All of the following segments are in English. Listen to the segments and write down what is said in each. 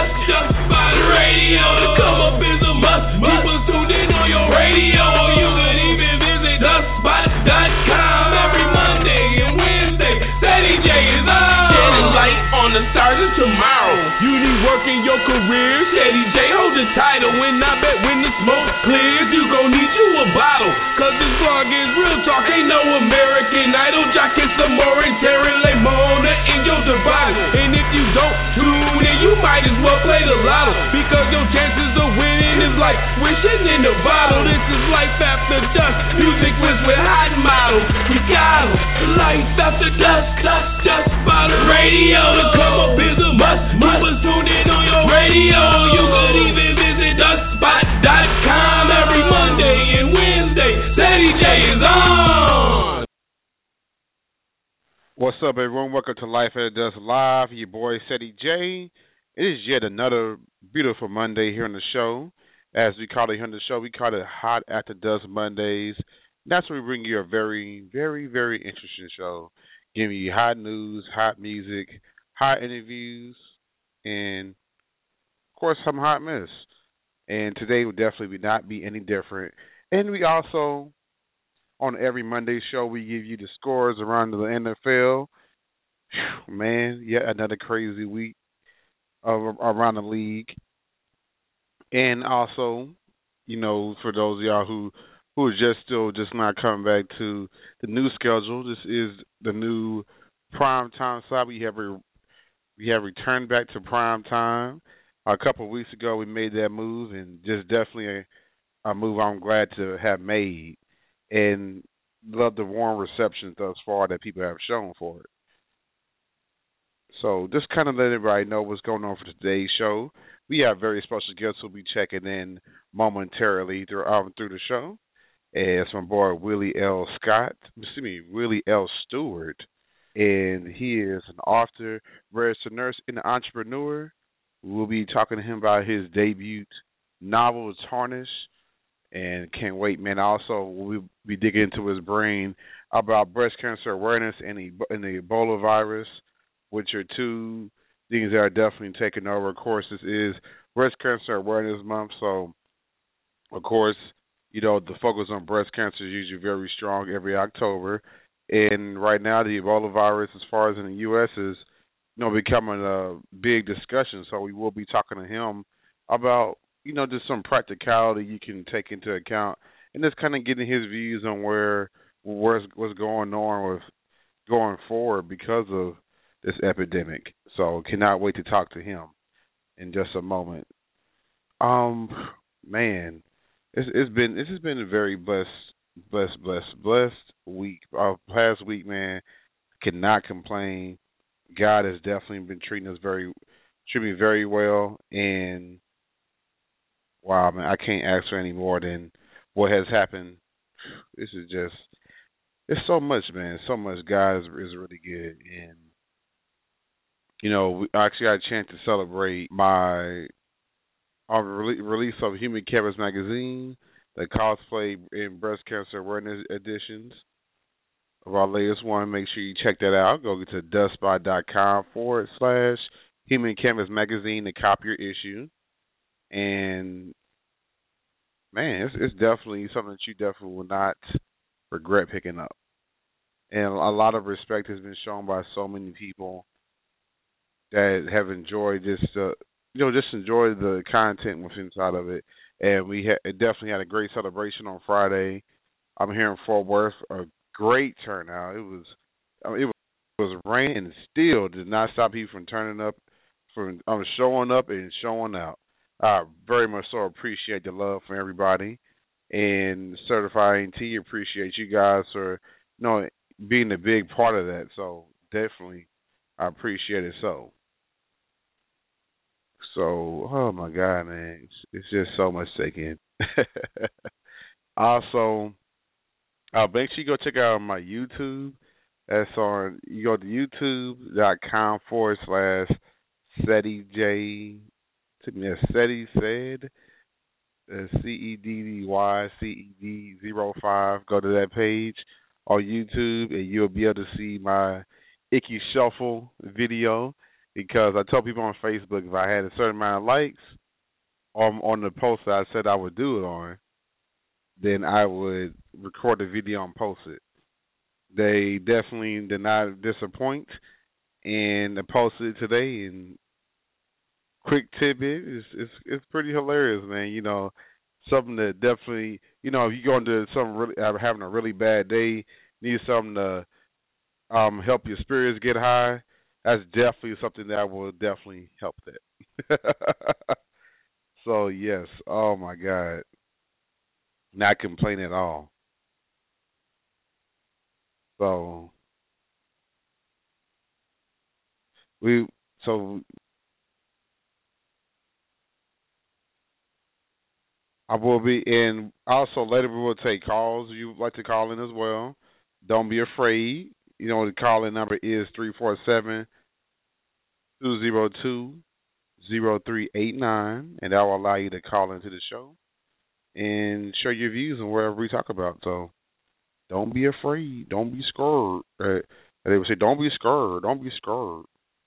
just by the radio. To come up is a must. Keep us tuned in on your radio. You can even visit thespot.com every Monday and Wednesday. Ceddy J is on. Shedding light on the stars of tomorrow. You need work in your career. Ceddy J hold the title. When I bet when the smoke clears, you gon' need you a bottle. Cause this vlog is real talk. Ain't no American Idol. Jockin' some more and tearing like Mona in your device. And if you don't tune in, you might as well play the lotto. Because your chances of winning is like wishing in a bottle. This is Life After Dusk. Music with hot models. We got 'em. Life After Dusk. Just by the radio. To come up is a must. Keep us tuned in on your radio. You could even visit thespot.com every Monday and Wednesday. Ceddy J is on. What's up, everyone? Welcome to Life After Dusk Live. Your boy, Ceddy J. It is yet another beautiful Monday here on the show. As we call it here on the show, we call it Hot After Dusk Mondays. That's when we bring you a very, very, very interesting show. Giving you hot news, hot music, hot interviews, and, of course, some hot mess. And today will definitely not be any different. And we also, on every Monday show, we give you the scores around the NFL. Whew, man, yet another crazy week around the league. And also, you know, for those of y'all who are just not coming back to the new schedule, this is the new prime time slot. We have returned back to prime time. A couple of weeks ago, we made that move, and just definitely a move I'm glad to have made, and love the warm reception thus far that people have shown for it. So just kind of let everybody know what's going on for today's show. We have very special guests who will be checking in momentarily through the show. And it's my boy Willie L. Stewart. And he is an author, registered nurse, and an entrepreneur. We'll be talking to him about his debut novel, Tarnish. And can't wait, man. Also, we'll be digging into his brain about breast cancer awareness and the Ebola virus, which are two things that are definitely taking over. Of course, this is Breast Cancer Awareness Month, so, of course, you know, the focus on breast cancer is usually very strong every October. And right now, the Ebola virus, as far as in the U.S., is, you know, becoming a big discussion. So we will be talking to him about, you know, just some practicality you can take into account, and just kind of getting his views on what's going on with going forward because of this epidemic. So cannot wait to talk to him in just a moment. Man, this has been a very blessed week. Past week, man, cannot complain. God has definitely been treating me very well, and wow, man, I can't ask for any more than what has happened. This is just, it's so much, man. So much. God is really good. And, you know, I actually got a chance to celebrate my release of Human Canvas magazine, the cosplay and breast cancer awareness editions of our latest one. Make sure you check that out. Go to thespot.com/Human Canvas magazine to copy your issue. And, man, it's definitely something that you definitely will not regret picking up. And a lot of respect has been shown by so many people that have enjoyed this, just enjoy the content what's inside of it. And we definitely had a great celebration on Friday. I'm here in Fort Worth, a great turnout. It was raining and still did not stop people from turning up, from showing up and showing out. I very much so appreciate the love from everybody, and Certifying T, appreciate you guys for, you know, being a big part of that. So definitely, I appreciate it. So, oh my God, man, it's just so much to take in. Also, make sure you go check out my YouTube. That's on, you go to youtube.com/Ceddy J. Ceddy said, CEDDYCED05. Go to that page on YouTube, and you'll be able to see my Icky Shuffle video. because I tell people on Facebook if I had a certain amount of likes on the post that I said I would do it on, then I would record the video and post it. They definitely did not disappoint, and I posted it today. And quick tidbit, it's pretty hilarious, man. You know, something that definitely, you know, if you go into something really having a really bad day, need something to help your spirits get high, that's definitely something that will definitely help that. So yes, oh my God, not complain at all. So we so I will be in. Also later we will take calls. You'd like to call in as well. Don't be afraid. You know the call in number is 347-202-0389, and that will allow you to call into the show and share your views on whatever we talk about. So don't be afraid. Don't be scared. They would say, don't be scared. Don't be scared.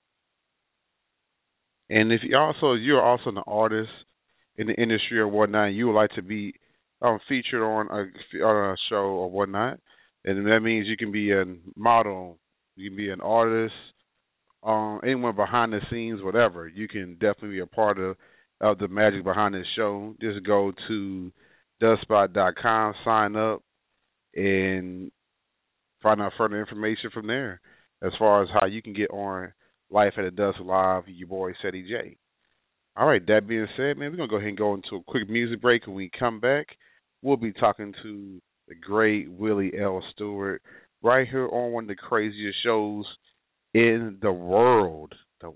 And if you're also an artist in the industry or whatnot, and you would like to be featured on a show or whatnot, and that means you can be a model, you can be an artist, anyone behind the scenes, whatever. You can definitely be a part of the magic behind this show. Just go to dustspot.com, sign up, and find out further information from there as far as how you can get on Life at the Dust Live, your boy Ceddy J. All right, that being said, man, we're going to go ahead and go into a quick music break. When we come back, we'll be talking to the great Willie L. Stewart right here on one of the craziest shows in the world.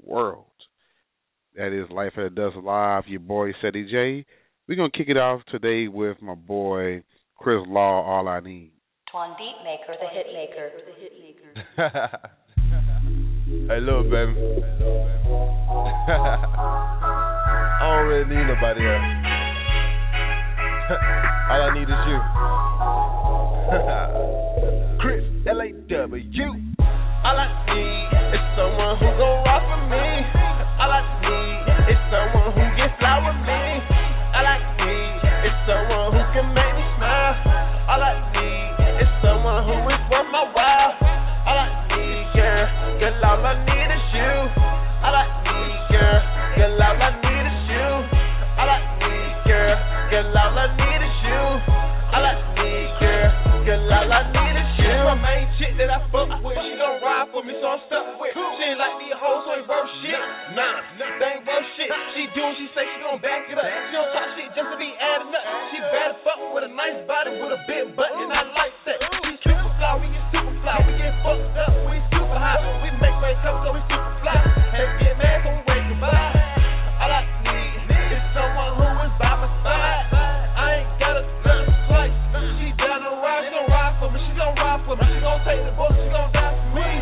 That is Life at the Dust Live, your boy Ceddy J. We're going to kick it off today with my boy Chris Law, All I Need. Twan Beatmaker, the hit maker. Hey, little baby. I don't really need nobody else. All I need is you. Chris, L-A-W. All I need is someone who gon' rock for me. All I need is someone who can fly with me. All I need is someone who can make me smile. All I need is someone who is worth my while. All I need, girl, all I need is you. All I need, girl, all I need is you. All I need, girl, all I need is you. All I need, girl, all I need is you. My main chick that I fuck with, she gon' ride for me, so I'm stuck with. She ain't like these hoes, so ain't worth shit. Nah, they ain't worth shit. She do what she say, she gon' back it up. She don't talk shit just to be adding up. She better fuck with a nice body with a big butt, and I like that. She super fly, we get super fly, we get fucked up, we super high. We make rain come, so we super fly. Hey, get mad, so we wave goodbye. All I need is someone who is by my side. I ain't got a nothing twice. She down to ride, she gon' ride for me, she gon' ride for me. She gon' take the bullet, she gon' die for me.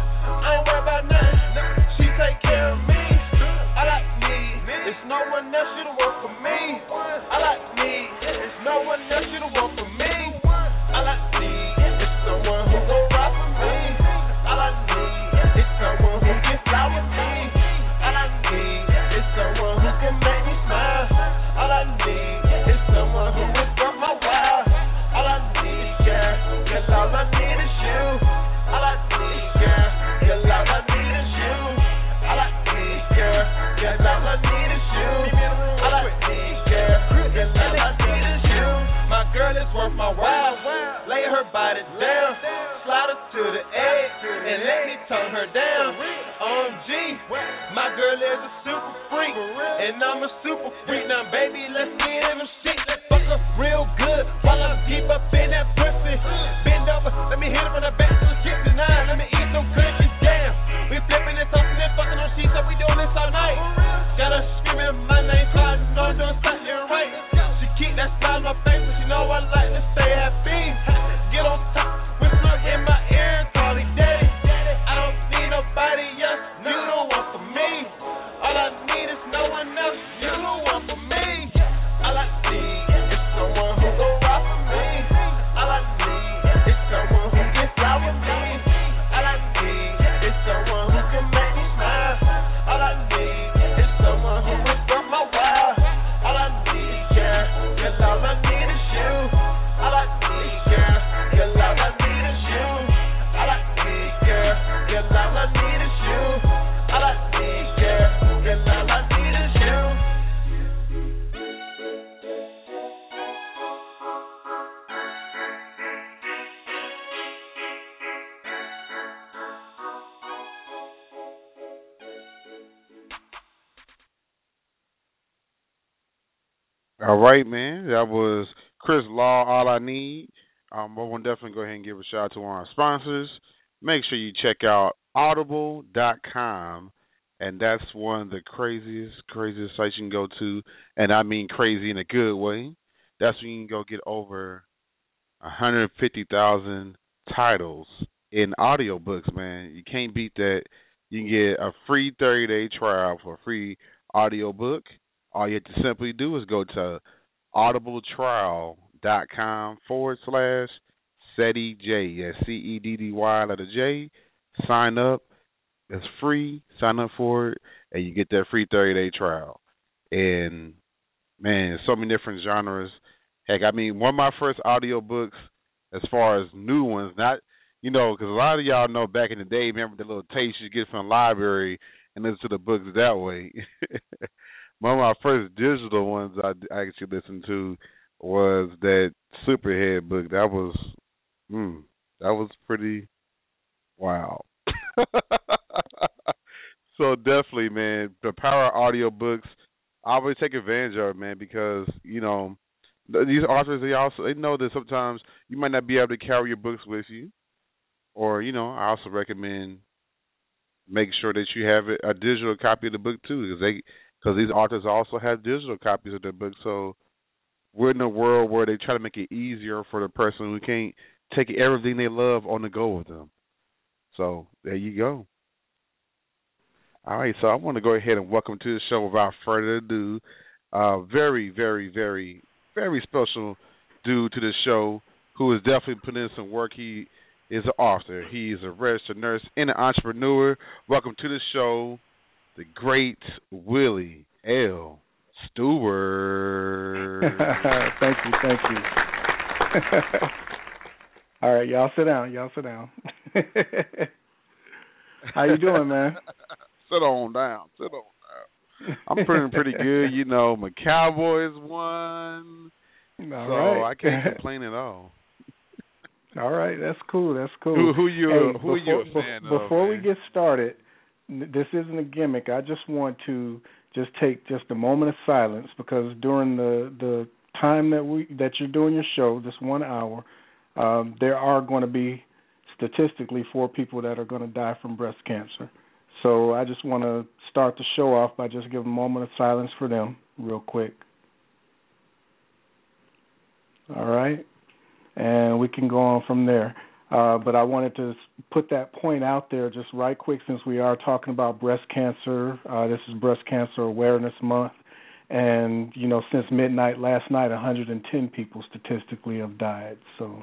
I ain't worried about nothing, she take care of me. All I need is no one else, she don't work for me. All I need is no one else, she don't work for me. All I need is someone who gon' ride for me. All I need is someone who can fly with me. All I need is someone who can make me smile. All I need is someone who is worth my while. All I need, girl, all I need is you. All I need, girl, all I need is you. All I need, girl, all I need is you. All I need, girl, all I need is you. My girl is worth my while. Lay her body down, slide her to the edge, and let me tongue her down. OMG, my girl is a super freak, and I'm a super freak. Now, baby, let's get in them shit. Let's fuck her real good while I'm deep up in that pussy. Bend over, let me hit her from the back to the skip the nine. Let me eat them cookies down. We flipping and tossing and fucking on sheets, so we doing this all night. Got her screaming my name, so I know I'm doing something right. She keep that smile on my face, but she know I like to stay happy. Get on top, whisper in my ear, call it daddy. I don't need nobody else, you the one for me. All I need is no one else, you the one for me. All I need is someone who gon' ride for me. All I need is someone who can fly with me. All I need is someone who can make me smile. All right, man. That was Chris Law, All I Need. I want to definitely go ahead and give a shout out to one of our sponsors. Make sure you check out audible.com, and that's one of the craziest sites you can go to, and I mean crazy in a good way. That's when you can go get over 150,000 titles in audiobooks, man. You can't beat that. You can get a free 30-day trial for a free audiobook. All you have to simply do is go to audibletrial.com/SEDDY, that's CEDDY, letter J. Sign up. It's free. Sign up for it, and you get that free 30-day trial. And, man, so many different genres. Heck, I mean, one of my first audiobooks, as far as new ones, not, because a lot of y'all know back in the day, remember the little tapes you get from the library and listen to the books that way. One of my first digital ones I actually listened to was that Superhead book. That was pretty wow. So definitely, man, the power of audiobooks, I always take advantage of it, man, because, these authors, they know that sometimes you might not be able to carry your books with you. Or, I also recommend make sure that you have a digital copy of the book too, because these authors also have digital copies of their books. So we're in a world where they try to make it easier for the person who can't take everything they love on the go with them. So there you go. All right, so I want to go ahead and welcome to the show without further ado. Very, very, very, very special dude to the show who is definitely putting in some work. He is an author. He is a registered nurse and an entrepreneur. Welcome to the show, the great Willie L. Stewart. Thank you. All right, y'all sit down. How you doing, man? Sit on down. I'm feeling pretty good. My Cowboys won. All right. I can't complain at all. All right, that's cool. Who you a fan of? Before we get started, this isn't a gimmick. I just want to take a moment of silence, because during the time that you're doing your show, this 1 hour, there are going to be statistically 4 people that are going to die from breast cancer. So I just want to start the show off by just giving a moment of silence for them real quick. All right? And we can go on from there. But I wanted to put that point out there just right quick, since we are talking about breast cancer. This is Breast Cancer Awareness Month. And, since midnight last night, 110 people statistically have died. So.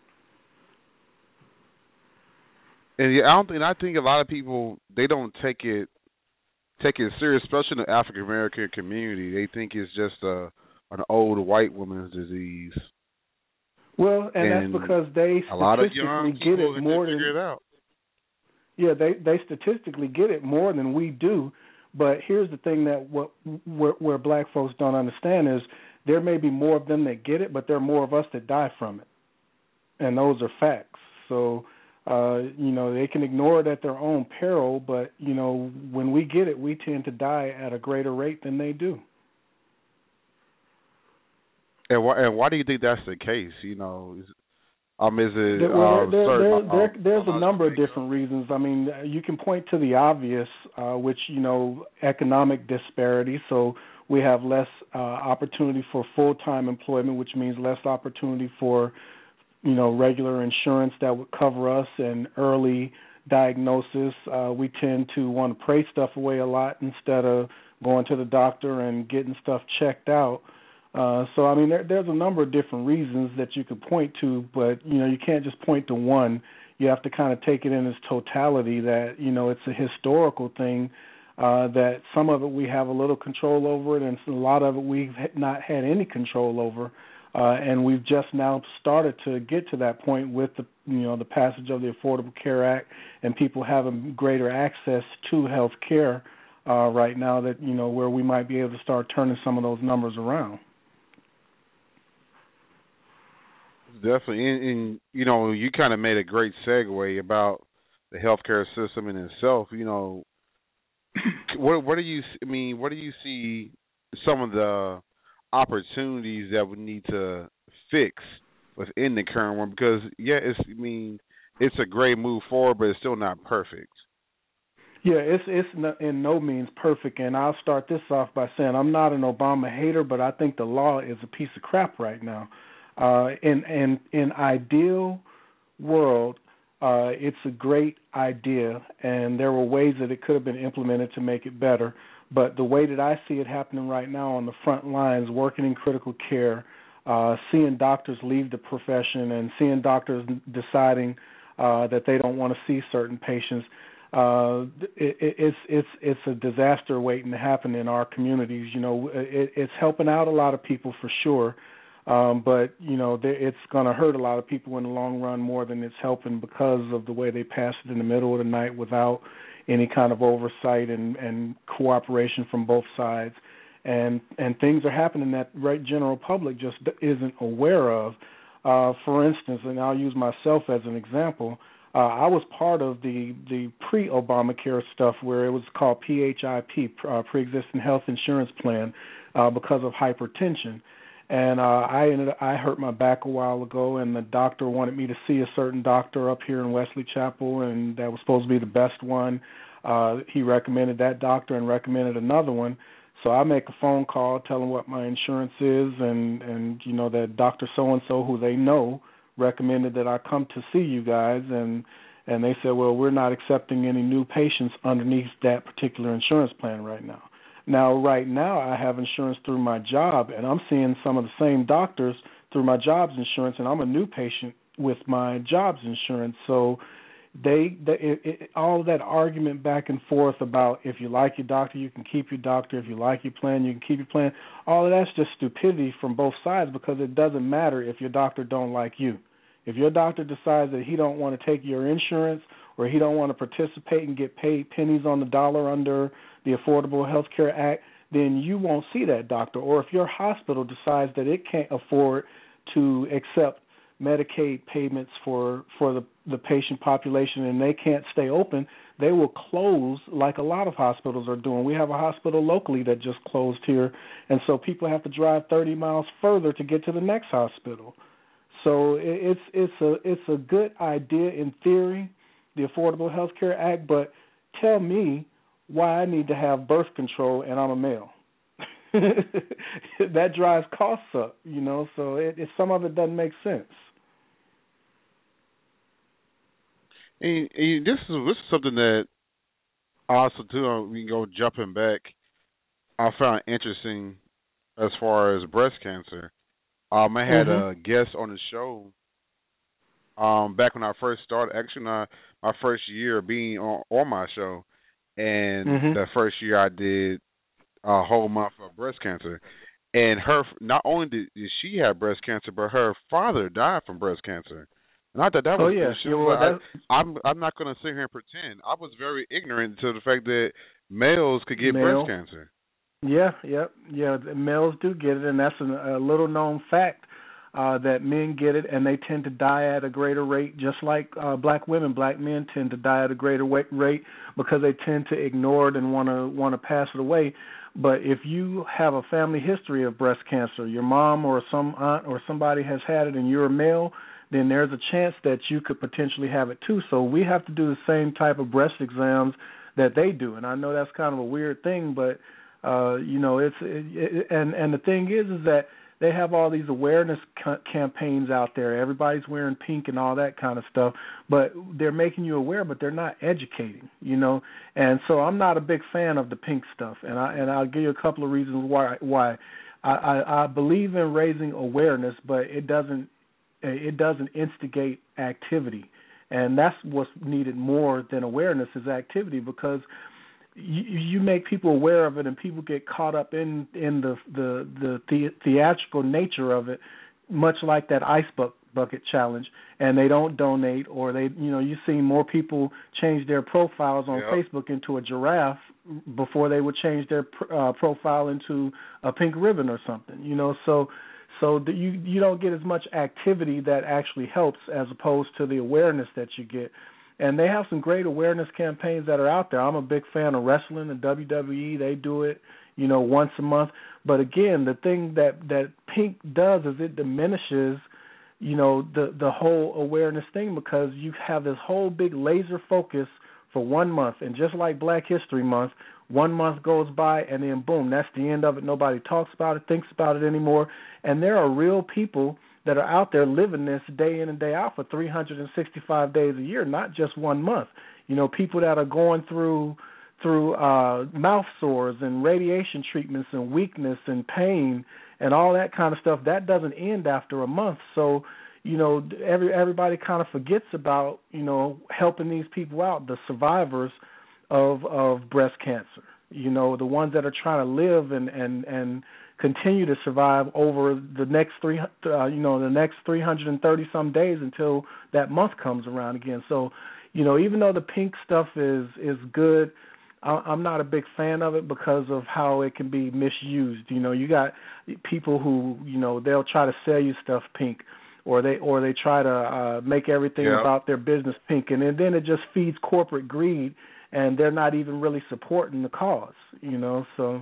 And I think a lot of people, they don't take it serious, especially in the African American community. They think it's just an old white woman's disease. Well, and that's because they statistically get it more than. Yeah, they statistically get it more than we do. But here's the thing that where black folks don't understand is there may be more of them that get it, but there are more of us that die from it, and those are facts. So. They can ignore it at their own peril, but, when we get it, we tend to die at a greater rate than they do. And why do you think that's the case? Is it there's a number of different reasons. I mean, you can point to the obvious, which, economic disparity. So we have less opportunity for full-time employment, which means less opportunity for regular insurance that would cover us, and early diagnosis. We tend to want to pray stuff away a lot instead of going to the doctor and getting stuff checked out. So, I mean, there's a number of different reasons that you could point to, but, you can't just point to one. You have to kind of take it in its totality that, it's a historical thing, that some of it we have a little control over it, and a lot of it we've not had any control over. And we've just now started to get to that point with the passage of the Affordable Care Act and people having greater access to health care right now, that where we might be able to start turning some of those numbers around. Definitely, and you kind of made a great segue about the healthcare system in itself. What do you see some of the opportunities that we need to fix within the current one? Because it's a great move forward, but it's still not perfect. Yeah, it's in no means perfect, and I'll start this off by saying I'm not an Obama hater, but I think the law is a piece of crap right now. In ideal world, it's a great idea, and there were ways that it could have been implemented to make it better. But the way that I see it happening right now on the front lines, working in critical care, seeing doctors leave the profession and seeing doctors deciding that they don't want to see certain patients, it's a disaster waiting to happen in our communities. It's helping out a lot of people for sure, but it's going to hurt a lot of people in the long run more than it's helping because of the way they pass it in the middle of the night without any kind of oversight and cooperation from both sides. And things are happening that the general public just isn't aware of. For instance, and I'll use myself as an example, I was part of the pre-Obamacare stuff where it was called PHIP, Pre-Existing Health Insurance Plan, because of hypertension. And I hurt my back a while ago, and the doctor wanted me to see a certain doctor up here in Wesley Chapel, and that was supposed to be the best one. He recommended that doctor and recommended another one. So I make a phone call, tell them what my insurance is, and that Dr. So-and-so, who they know, recommended that I come to see you guys, and they said, well, we're not accepting any new patients underneath that particular insurance plan right now. Now, right now, I have insurance through my job, and I'm seeing some of the same doctors through my job's insurance, and I'm a new patient with my job's insurance. So all of that argument back and forth about if you like your doctor, you can keep your doctor. If you like your plan, you can keep your plan. All of that's just stupidity from both sides, because it doesn't matter if your doctor don't like you. If your doctor decides that he don't want to take your insurance, or he don't want to participate and get paid pennies on the dollar under the Affordable Health Care Act, then you won't see that doctor. Or if your hospital decides that it can't afford to accept Medicaid payments for the patient population and they can't stay open, they will close, like a lot of hospitals are doing. We have a hospital locally that just closed here, and so people have to drive 30 miles further to get to the next hospital. So it's a good idea in theory, the Affordable Health Care Act, but tell me why I need to have birth control and I'm a male. That drives costs up, so some of it doesn't make sense. And this is something that also, too, we can go jumping back, I found interesting as far as breast cancer. I had a guest on the show back when I first started, actually my first year being on my show, and the first year I did a whole month of breast cancer. And not only did she have breast cancer, but her father died from breast cancer. And I thought that was I'm not going to sit here and pretend. I was very ignorant to the fact that males could get breast cancer. Yeah. Males do get it, and that's a little known fact that men get it, and they tend to die at a greater rate, just like black women. Black men tend to die at a greater rate because they tend to ignore it and want to pass it away. But if you have a family history of breast cancer, your mom or some aunt or somebody has had it, and you're a male, then there's a chance that you could potentially have it too. So we have to do the same type of breast exams that they do. And I know that's kind of a weird thing, but and the thing is that they have all these awareness campaigns out there. Everybody's wearing pink and all that kind of stuff, but they're making you aware, but they're not educating, And so I'm not a big fan of the pink stuff, and I'll give you a couple of reasons why. I believe in raising awareness, but it doesn't instigate activity, and that's what's needed more than awareness is activity, because you make people aware of it, and people get caught up in the theatrical nature of it, much like that ice bucket challenge, and they don't donate, or you've seen more people change their profiles on Facebook into a giraffe before they would change their profile into a pink ribbon or something, So you don't get as much activity that actually helps as opposed to the awareness that you get. And they have some great awareness campaigns that are out there. I'm a big fan of wrestling, the WWE. They do it. once a month. But again, the thing that pink does is it diminishes, the whole awareness thing, because you have this whole big laser focus for 1 month. And just like Black History Month, 1 month goes by and then boom, that's the end of it. Nobody talks about it, thinks about it anymore. And there are real people that are out there living this day in and day out for 365 days a year, not just 1 month. People that are going through mouth sores and radiation treatments and weakness and pain and all that kind of stuff, that doesn't end after a month. So, everybody kind of forgets about, helping these people out, the survivors of breast cancer, the ones that are trying to live and continue to survive over the next 330 some days until that month comes around again. So, even though the pink stuff is good, I'm not a big fan of it because of how it can be misused. You got people who, they'll try to sell you stuff pink, or they try to make everything about their business pink, and then it just feeds corporate greed, and they're not even really supporting the cause. So.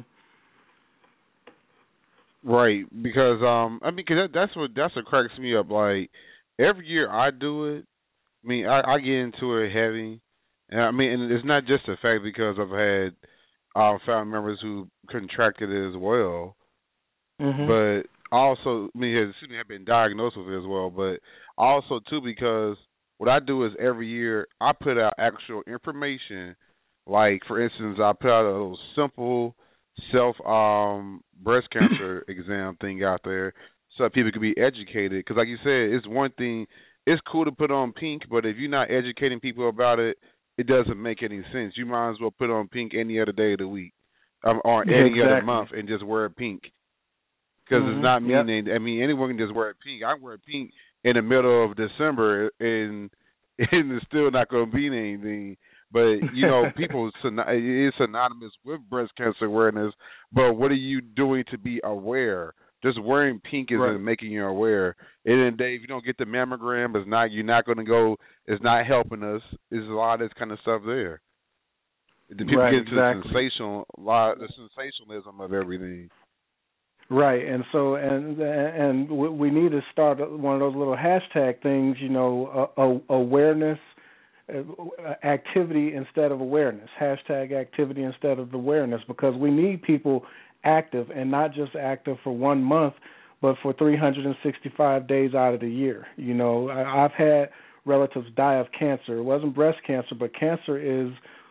Right, because cause that's what cracks me up. Like every year I do it. I get into it heavy. And it's not just a fact because I've had family members who contracted it as well, but also, have been diagnosed with it as well. But also too, because what I do is every year I put out actual information. Like for instance, I put out a little simple self breast cancer exam thing out there so that people can be educated. Because like you said, it's one thing. It's cool to put on pink, but if you're not educating people about it, it doesn't make any sense. You might as well put on pink any other day of the week or any other month and just wear pink. Because it's not meaning. Anyone can just wear pink. I wear pink in the middle of December, and it's still not going to be anything. But, people, it's synonymous with breast cancer awareness. But what are you doing to be aware? Just wearing pink isn't making you aware. And then, Dave, you don't get the mammogram. You're not going to go. It's not helping us. There's a lot of this kind of stuff there. The people get into the sensationalism of everything. Right, and so and we need to start one of those little hashtag things. Awareness, activity instead of awareness. Hashtag activity instead of awareness, because we need people active, and not just active for 1 month, but for 365 days out of the year. I've had relatives die of cancer. It wasn't breast cancer, but cancer is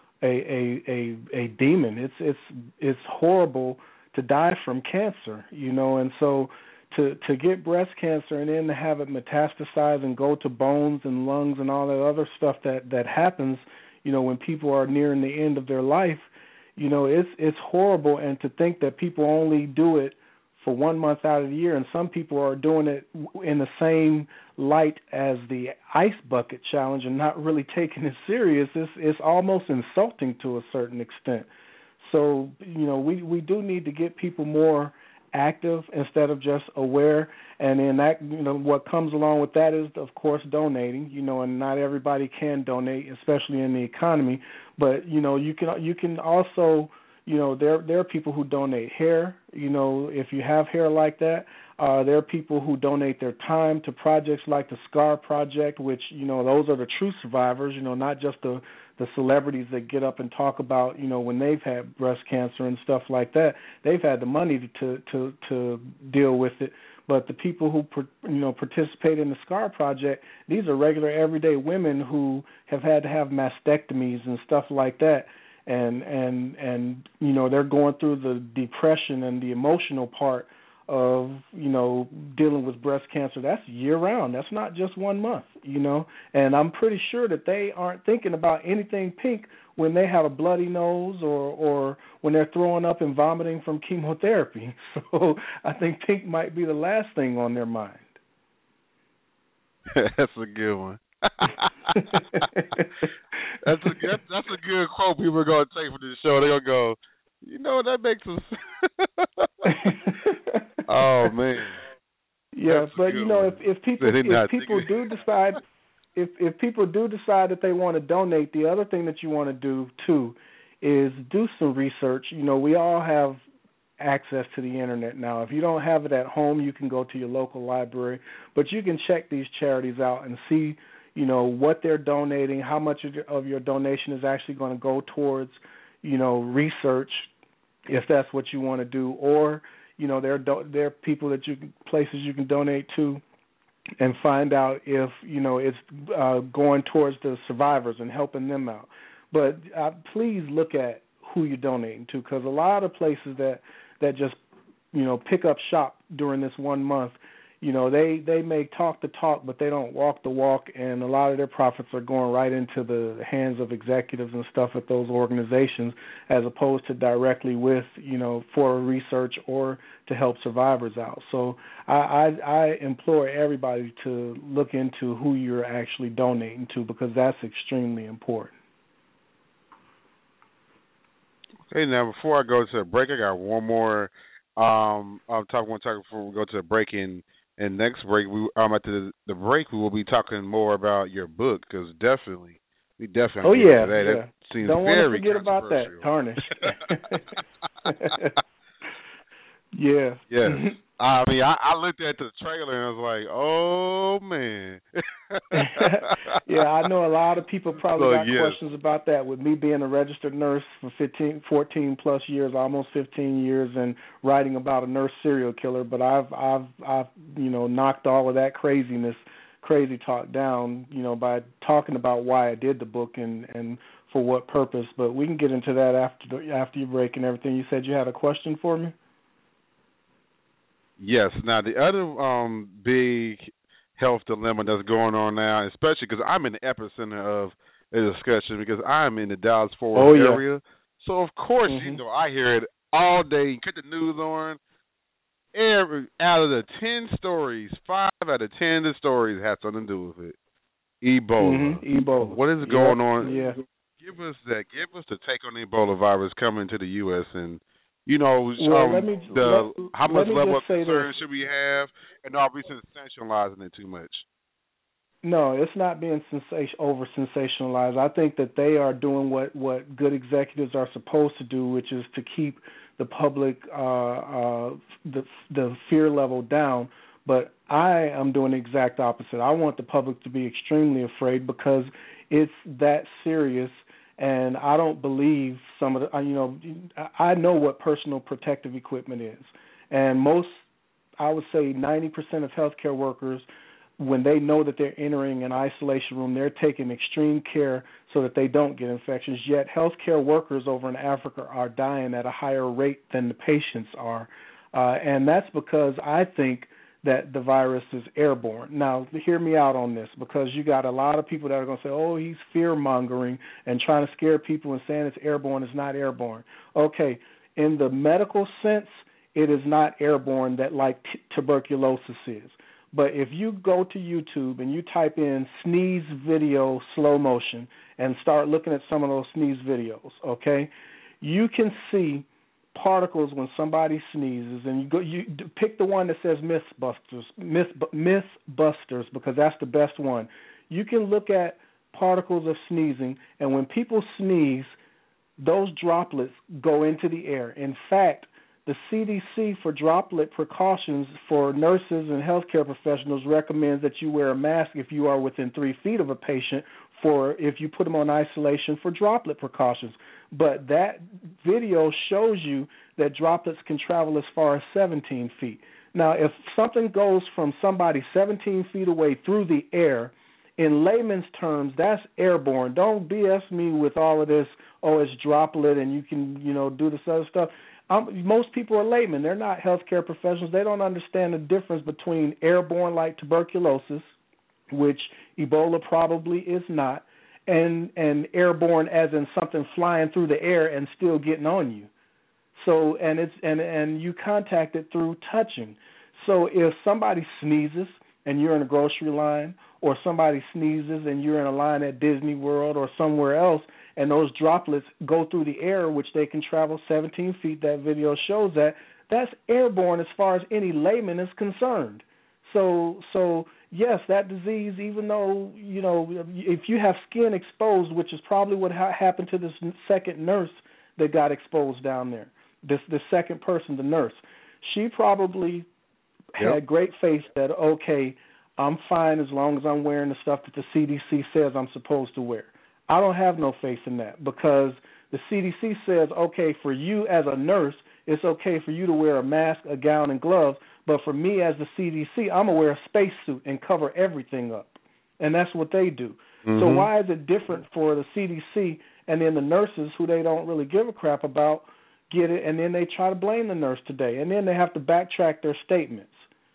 a demon. It's horrible to die from cancer, and so to get breast cancer and then to have it metastasize and go to bones and lungs and all that other stuff that happens, when people are nearing the end of their life, it's horrible. And to think that people only do it for 1 month out of the year, and some people are doing it in the same light as the ice bucket challenge and not really taking it serious, it's almost insulting to a certain extent. So, we do need to get people more active instead of just aware, and then that, what comes along with that is, of course, donating, and not everybody can donate, especially in the economy, but, you can also, there are people who donate hair, if you have hair like that. There are people who donate their time to projects like the SCAR Project, which, those are the true survivors, not just the celebrities that get up and talk about, when they've had breast cancer and stuff like that. They've had the money to deal with it. But the people who, participate in the SCAR Project, these are regular, everyday women who have had to have mastectomies and stuff like that. And they're going through the depression and the emotional part of, dealing with breast cancer. That's year-round. That's not just 1 month, And I'm pretty sure that they aren't thinking about anything pink when they have a bloody nose or when they're throwing up and vomiting from chemotherapy. So I think pink might be the last thing on their mind. That's a good one. That's a good quote people are going to take for this show. They're going to go, that makes us. Oh man. Yeah, that's but if people do decide that they want to donate, the other thing that you want to do too is do some research. We all have access to the internet now. If you don't have it at home, you can go to your local library, but you can check these charities out and see, what they're donating, how much of your donation is actually going to go towards, research, if that's what you want to do, or there are people places you can donate to, and find out if it's going towards the survivors and helping them out. But please look at who you're donating to, because a lot of places that just pick up shop during this 1 month, they may talk the talk, but they don't walk the walk, and a lot of their profits are going right into the hands of executives and stuff at those organizations, as opposed to directly with for research or to help survivors out. So I implore everybody to look into who you're actually donating to, because that's extremely important. Okay, now before I go to a break, I got one more talk before we go to a break. And next break, after the break, we will be talking more about your book, because we definitely. Oh yeah, that seems don't very want to forget about that, Tarnish. Yeah. Yes. I mean, I looked at the trailer and I was like, oh, man. Yeah, I know a lot of people probably got questions about that. With me being a registered nurse for 14 plus years, almost 15 years, and writing about a nurse serial killer, but I've knocked all of that crazy talk down, by talking about why I did the book and for what purpose. But we can get into that after you break and everything. You said you had a question for me? Yes. Now, the other big health dilemma that's going on now, especially because I'm in the epicenter of the discussion, because I'm in the Dallas-Fort Worth area. So, of course, I hear it all day. You cut the news on. Out of the 10 stories, 5 out of 10 of the stories have something to do with it. Ebola. Ebola. What is going on? Yeah. Give us the take on the Ebola virus coming to the U.S. and how much level of concern should we have, and are we sensationalizing it too much? No, it's not being over sensationalized. I think that they are doing what good executives are supposed to do, which is to keep the public the fear level down. But I am doing the exact opposite. I want the public to be extremely afraid, because it's that serious. And I don't believe some of the, I know what personal protective equipment is. And I would say 90% of healthcare workers, when they know that they're entering an isolation room, they're taking extreme care so that they don't get infections. Yet healthcare workers over in Africa are dying at a higher rate than the patients are. And that's because I think that the virus is airborne. Now, hear me out on this, because you got a lot of people that are going to say, oh, he's fear-mongering and trying to scare people and saying it's airborne. It's not airborne. Okay, in the medical sense, it is not airborne like tuberculosis is. But if you go to YouTube and you type in sneeze video slow motion and start looking at some of those sneeze videos, okay, you can see particles when somebody sneezes, and you pick the one that says Mythbusters, because that's the best one. You can look at particles of sneezing, and when people sneeze, those droplets go into the air. In fact, the CDC, for droplet precautions for nurses and healthcare professionals, recommends that you wear a mask if you are within 3 feet of a patient, for if you put them on isolation for droplet precautions. But that video shows you that droplets can travel as far as 17 feet. Now, if something goes from somebody 17 feet away through the air, in layman's terms, that's airborne. Don't BS me with all of this, it's droplet and you can, do this other stuff. Most people are laymen. They're not healthcare professionals. They don't understand the difference between airborne like tuberculosis, which Ebola probably is not, and airborne as in something flying through the air and still getting on you. So and you contact it through touching. So if somebody sneezes and you're in a grocery line, or somebody sneezes and you're in a line at Disney World or somewhere else, and those droplets go through the air, which they can travel 17 feet, that video shows that's airborne as far as any layman is concerned. So yes, that disease, even though, if you have skin exposed, which is probably what happened to this second nurse that got exposed down there. this second person, the nurse, she probably had great faith that, okay, I'm fine as long as I'm wearing the stuff that the CDC says I'm supposed to wear. I don't have no faith in that because the CDC says, okay, for you as a nurse, it's okay for you to wear a mask, a gown, and gloves, but for me as the CDC, I'm going to wear a spacesuit and cover everything up. And that's what they do. So why is it different for the CDC and then the nurses who they don't really give a crap about get it, and then they try to blame the nurse today, and then they have to backtrack their statements.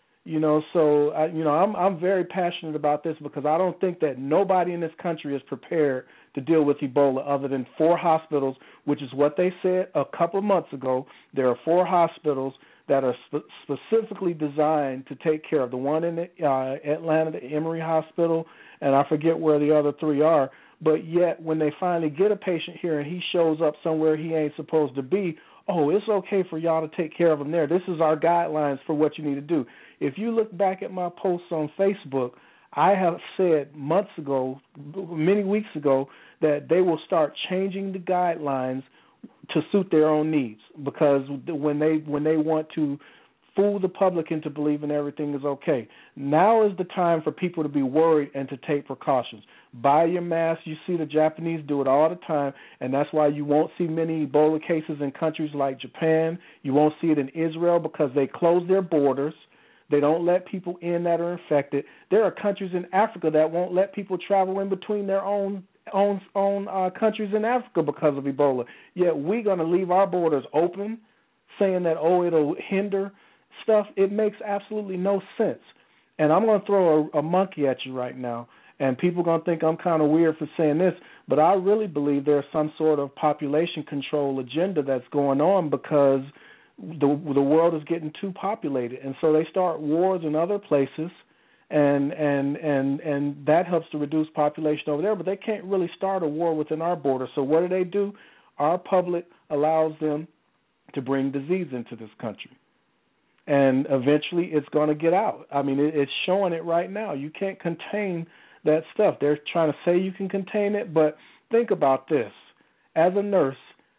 So I'm very passionate about this because I don't think that nobody in this country is prepared to deal with Ebola other than 4 hospitals, which is what they said a couple of months ago. There are 4 hospitals that are specifically designed to take care of. The one in Atlanta, the Emory Hospital, and I forget where the other 3 are. But yet when they finally get a patient here and he shows up somewhere he ain't supposed to be, oh, it's okay for y'all to take care of him there. This is our guidelines for what you need to do. If you look back at my posts on Facebook, I have said months ago, many weeks ago, that they will start changing the guidelines to suit their own needs because when they want to fool the public into believing everything is okay. Now is the time for people to be worried and to take precautions. Buy your mask. You see the Japanese do it all the time, and that's why you won't see many Ebola cases in countries like Japan. You won't see it in Israel because they close their borders. They don't let people in that are infected. There are countries in Africa that won't let people travel in between their own countries in Africa because of Ebola. Yet we're going to leave our borders open, saying that, it'll hinder stuff. It makes absolutely no sense. And I'm going to throw a monkey at you right now, and people are going to think I'm kind of weird for saying this, but I really believe there's some sort of population control agenda that's going on because the world is getting too populated, and so they start wars in other places, and that helps to reduce population over there, but they can't really start a war within our border. So what do? Our public allows them to bring disease into this country. And eventually it's going to get out. I mean, it's showing it right now. You can't contain that stuff. They're trying to say you can contain it, but think about this. As a nurse,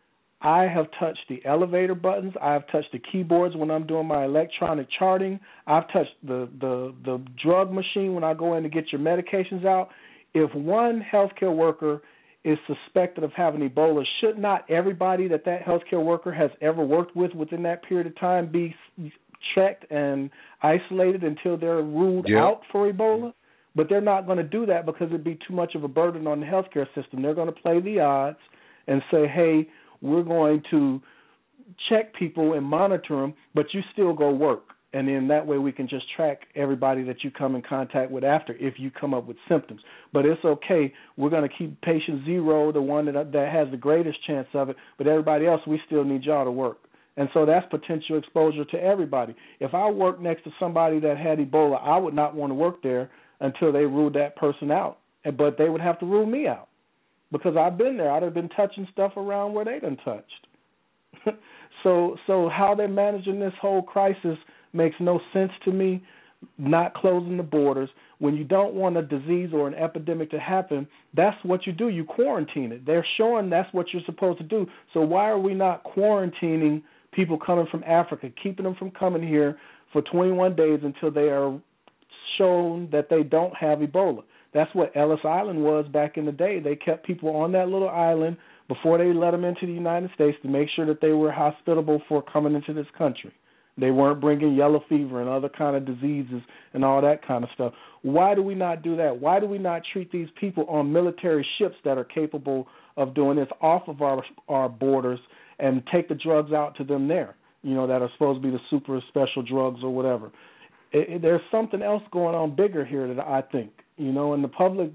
I have touched the elevator buttons. I've touched the keyboards when I'm doing my electronic charting. I've touched the drug machine when I go in to get your medications out. If one healthcare worker is suspected of having Ebola, should not everybody that healthcare worker has ever worked with within that period of time be checked and isolated until they're ruled out for Ebola? But they're not going to do that because it'd be too much of a burden on the healthcare system. They're going to play the odds and say, hey, we're going to check people and monitor them, but you still go work. And then that way we can just track everybody that you come in contact with after if you come up with symptoms. But it's okay. We're going to keep patient 0, the one that has the greatest chance of it, but everybody else, we still need y'all to work. And so that's potential exposure to everybody. If I worked next to somebody that had Ebola, I would not want to work there until they ruled that person out. But they would have to rule me out because I've been there. I'd have been touching stuff around where they done touched. So how they're managing this whole crisis makes no sense to me, not closing the borders. When you don't want a disease or an epidemic to happen, that's what you do. You quarantine it. They're showing that's what you're supposed to do. So why are we not quarantining people coming from Africa, keeping them from coming here for 21 days until they are shown that they don't have Ebola? That's what Ellis Island was back in the day. They kept people on that little island before they let them into the United States to make sure that they were hospitable for coming into this country. They weren't bringing yellow fever and other kind of diseases and all that kind of stuff. Why do we not do that? Why do we not treat these people on military ships that are capable of doing this off of our borders and take the drugs out to them there, that are supposed to be the super special drugs or whatever? There's something else going on bigger here that I think, and the public,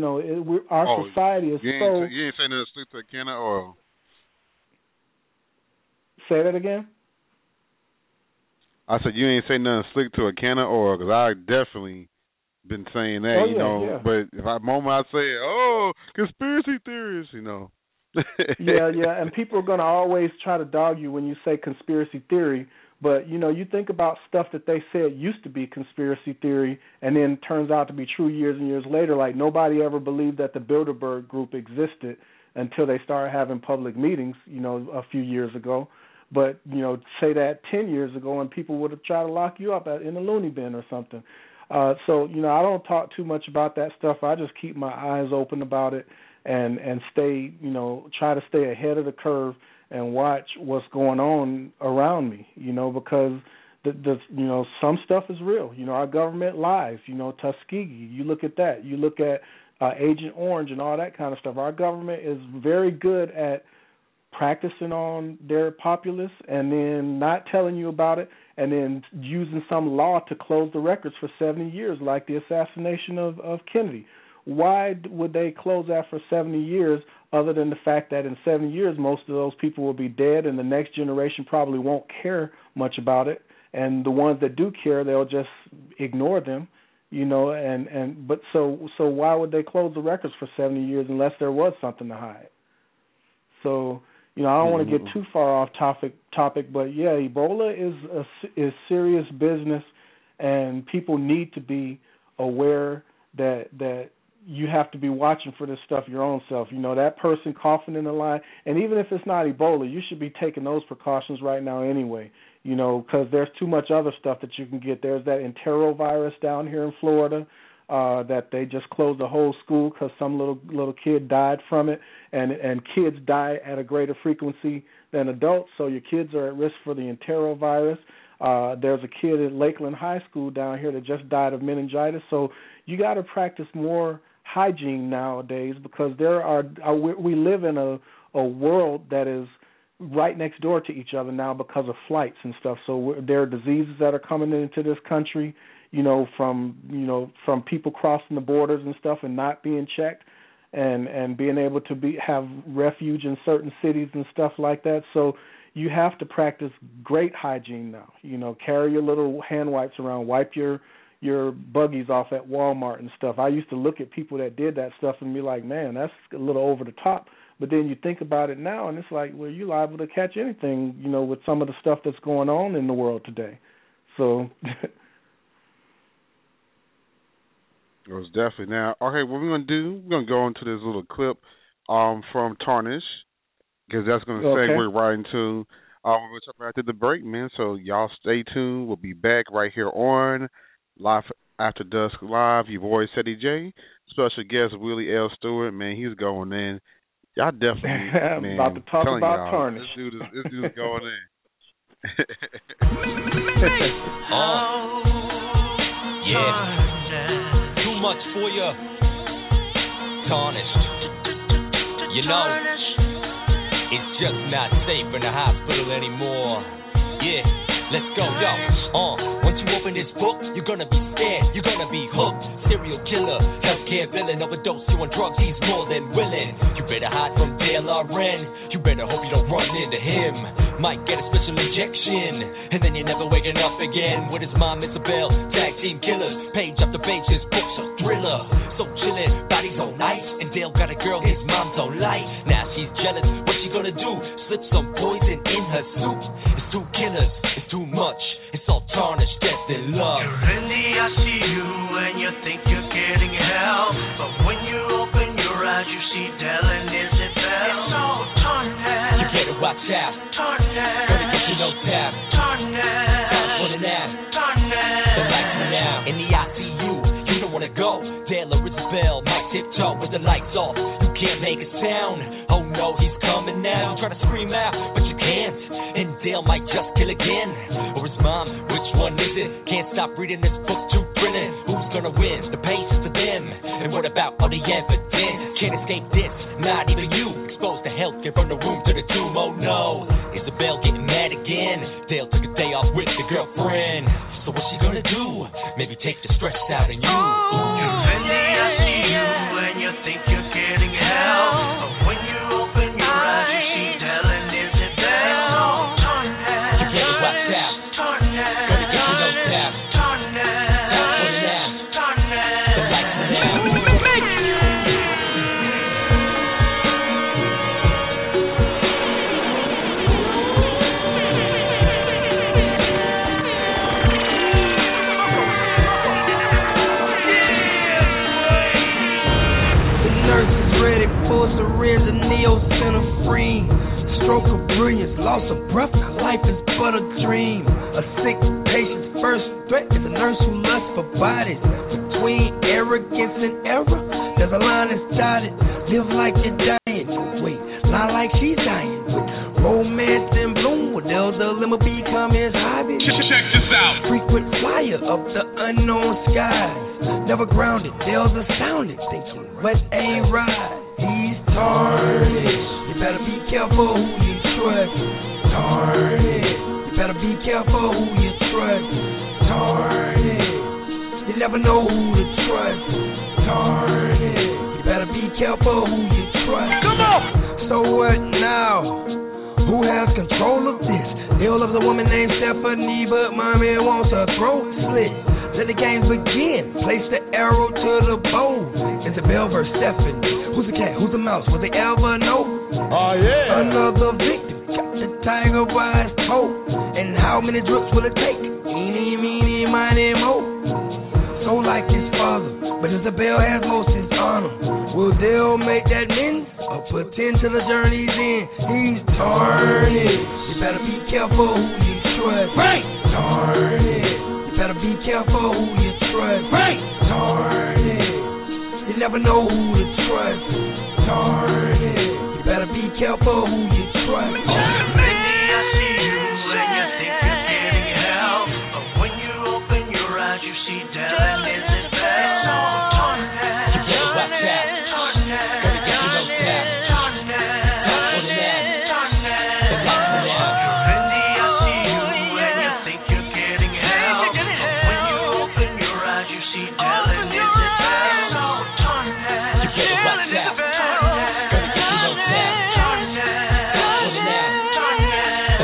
our society is so... You ain't saying nothing slick to a can of oil. Say that again? I said you ain't saying nothing slick to a can of oil because I definitely been saying that, yeah. But if I say, conspiracy theories, Yeah, and people are going to always try to dog you when you say conspiracy theory, but, you think about stuff that they said used to be conspiracy theory and then turns out to be true years and years later, like nobody ever believed that the Bilderberg group existed until they started having public meetings, a few years ago. But, say that 10 years ago and people would have tried to lock you up in a loony bin or something. So, I don't talk too much about that stuff. I just keep my eyes open about it and stay, try to stay ahead of the curve and watch what's going on around me, because some stuff is real. Our government lies. Tuskegee, you look at that. You look at Agent Orange and all that kind of stuff. Our government is very good at practicing on their populace and then not telling you about it and then using some law to close the records for 70 years, like the assassination of Kennedy. Why would they close that for 70 years other than the fact that in 70 years most of those people will be dead and the next generation probably won't care much about it, and the ones that do care, they'll just ignore them, but so why would they close the records for 70 years unless there was something to hide? So, I don't want to get too far off topic, but yeah, Ebola is serious business, and people need to be aware that you have to be watching for this stuff your own self. That person coughing in the line, and even if it's not Ebola, you should be taking those precautions right now anyway, because there's too much other stuff that you can get. There's that enterovirus down here in Florida that they just closed the whole school because some little kid died from it, and kids die at a greater frequency than adults, so your kids are at risk for the enterovirus. There's a kid at Lakeland High School down here that just died of meningitis, so you got to practice more hygiene nowadays because we live in a world that is right next door to each other now because of flights and stuff. So there are diseases that are coming into this country, from people crossing the borders and stuff and not being checked and being able to have refuge in certain cities and stuff like that. So you have to practice great hygiene now. Carry your little hand wipes around, wipe your buggies off at Walmart and stuff. I used to look at people that did that stuff and be like, man, that's a little over the top. But then you think about it now, and it's like, well, you're liable to catch anything, with some of the stuff that's going on in the world today. So... It was definitely. Now, okay, what we're going to do, we're going to go into this little clip from Tarnish, because that's going to segue right into we're going to talk about after the break, man. So y'all stay tuned. We'll be back right here on Live After Dusk Live. Your boy, Ceddy J. Special guest, Willie L. Stewart. Man, he's going in. Y'all definitely, man. About to talk about Tarnish. This dude's going in. Yeah. Too much for you. Tarnished. It's just not safe in the hospital anymore. Yeah, let's go, yo. Once you open this book, you're gonna be scared, you're gonna be hooked. Serial killer, healthcare villain, overdose you on drugs, he's more than willing. You better hide from DLRN, you better hope you don't run into him. Might get a special injection, and then you're never waking up again. With his mom, Isabel, tag team killers, page after page, his book's a thriller. So chillin', body's all nice, and Dale got a girl his mom don't like. Now she's jealous, what's she gonna do? Slip some poison in her soup. It's two killers, it's too much, it's all tarnished, death and love. You're in the ICU and you think you're getting help, but when you open your eyes you see Dell and Isabel. It's all tarnished. You better watch out. Tarnished. Gonna get you no tap. Tarnished. Stop for the nap. Tarnished. The lights are now in the ICU. You don't wanna go. Dale or Isabel might tiptoe with the lights off. You can't make a sound. Oh no, he's coming now. Try to scream out, but you can't. And Dale might just kill again. Or his mom, which one is it? Can't stop reading this book, too brilliant. Who's gonna win? The pace for them. And what about all the evidence? Can't escape this, not even you. Exposed to healthcare from the room to the tomb. Oh no, Isabel getting mad again. Dale took a day off with the girlfriend. So what's she gonna do? Maybe take the stress out of you. You're in the ICU and you think you're getting help, but when you open your eyes you see Dell and Isabel. Tarnished. You better watch out. Tarnished. Gonna get you no tap. Tarnished. Stop for the nap. Tarnished. The lights are now. Nurses ready for syringe and neocentephine. stroke of brilliance, loss of breath, now life is but a dream. A sick patient's first threat is a nurse who lusts for bodies. Between arrogance and error, there's a line that's dotted. Live like you're dying, wait, not like she's dying. Romance in bloom, will the limo become his hobby? Check this out. Frequent flyer of the unknown skies. Never grounded, there's a sounded, thinking wet ain't right. He's tarnished. You better be careful who you trust. Tarnished. You better be careful who you trust. Tarnished. You never know who to trust. Tarnished. You better be careful who you trust. Come on. So what now? Who has control of this? Ill of the woman named Stephanie, but mommy wants her throat slit. Let the games begin. Place the arrow to the bow. Isabel versus Stephanie. Who's the cat? Who's the mouse? Will they ever know? Oh, yeah. Another victim. Got the tiger by his toe. And how many drips will it take? Eeny, meeny, miny, mo. So like his father, but Isabel has most his honor. Will Dale make that mend? Or pretend till the journey's in? He's tarnished. You better be careful who you trust. Right. Tarnished. You better be careful who you trust. Right. Tarnished. You never know who to trust. Tarnished. You better be careful who you trust. Maybe I see you when you think you're getting help, but when you open your eyes, you see Dylan is in bed. So turn that. You better watch out. Turn that. Gotta get your nose tapped. Turn that. Turn that. Turn that. Turn that. Fendi, I see you when you think you're getting help, but when you open your eyes, you see Dylan is in bed. So turn that. You better watch out. Gotta get your nose tapped. Turn that. Turn that. Turn that.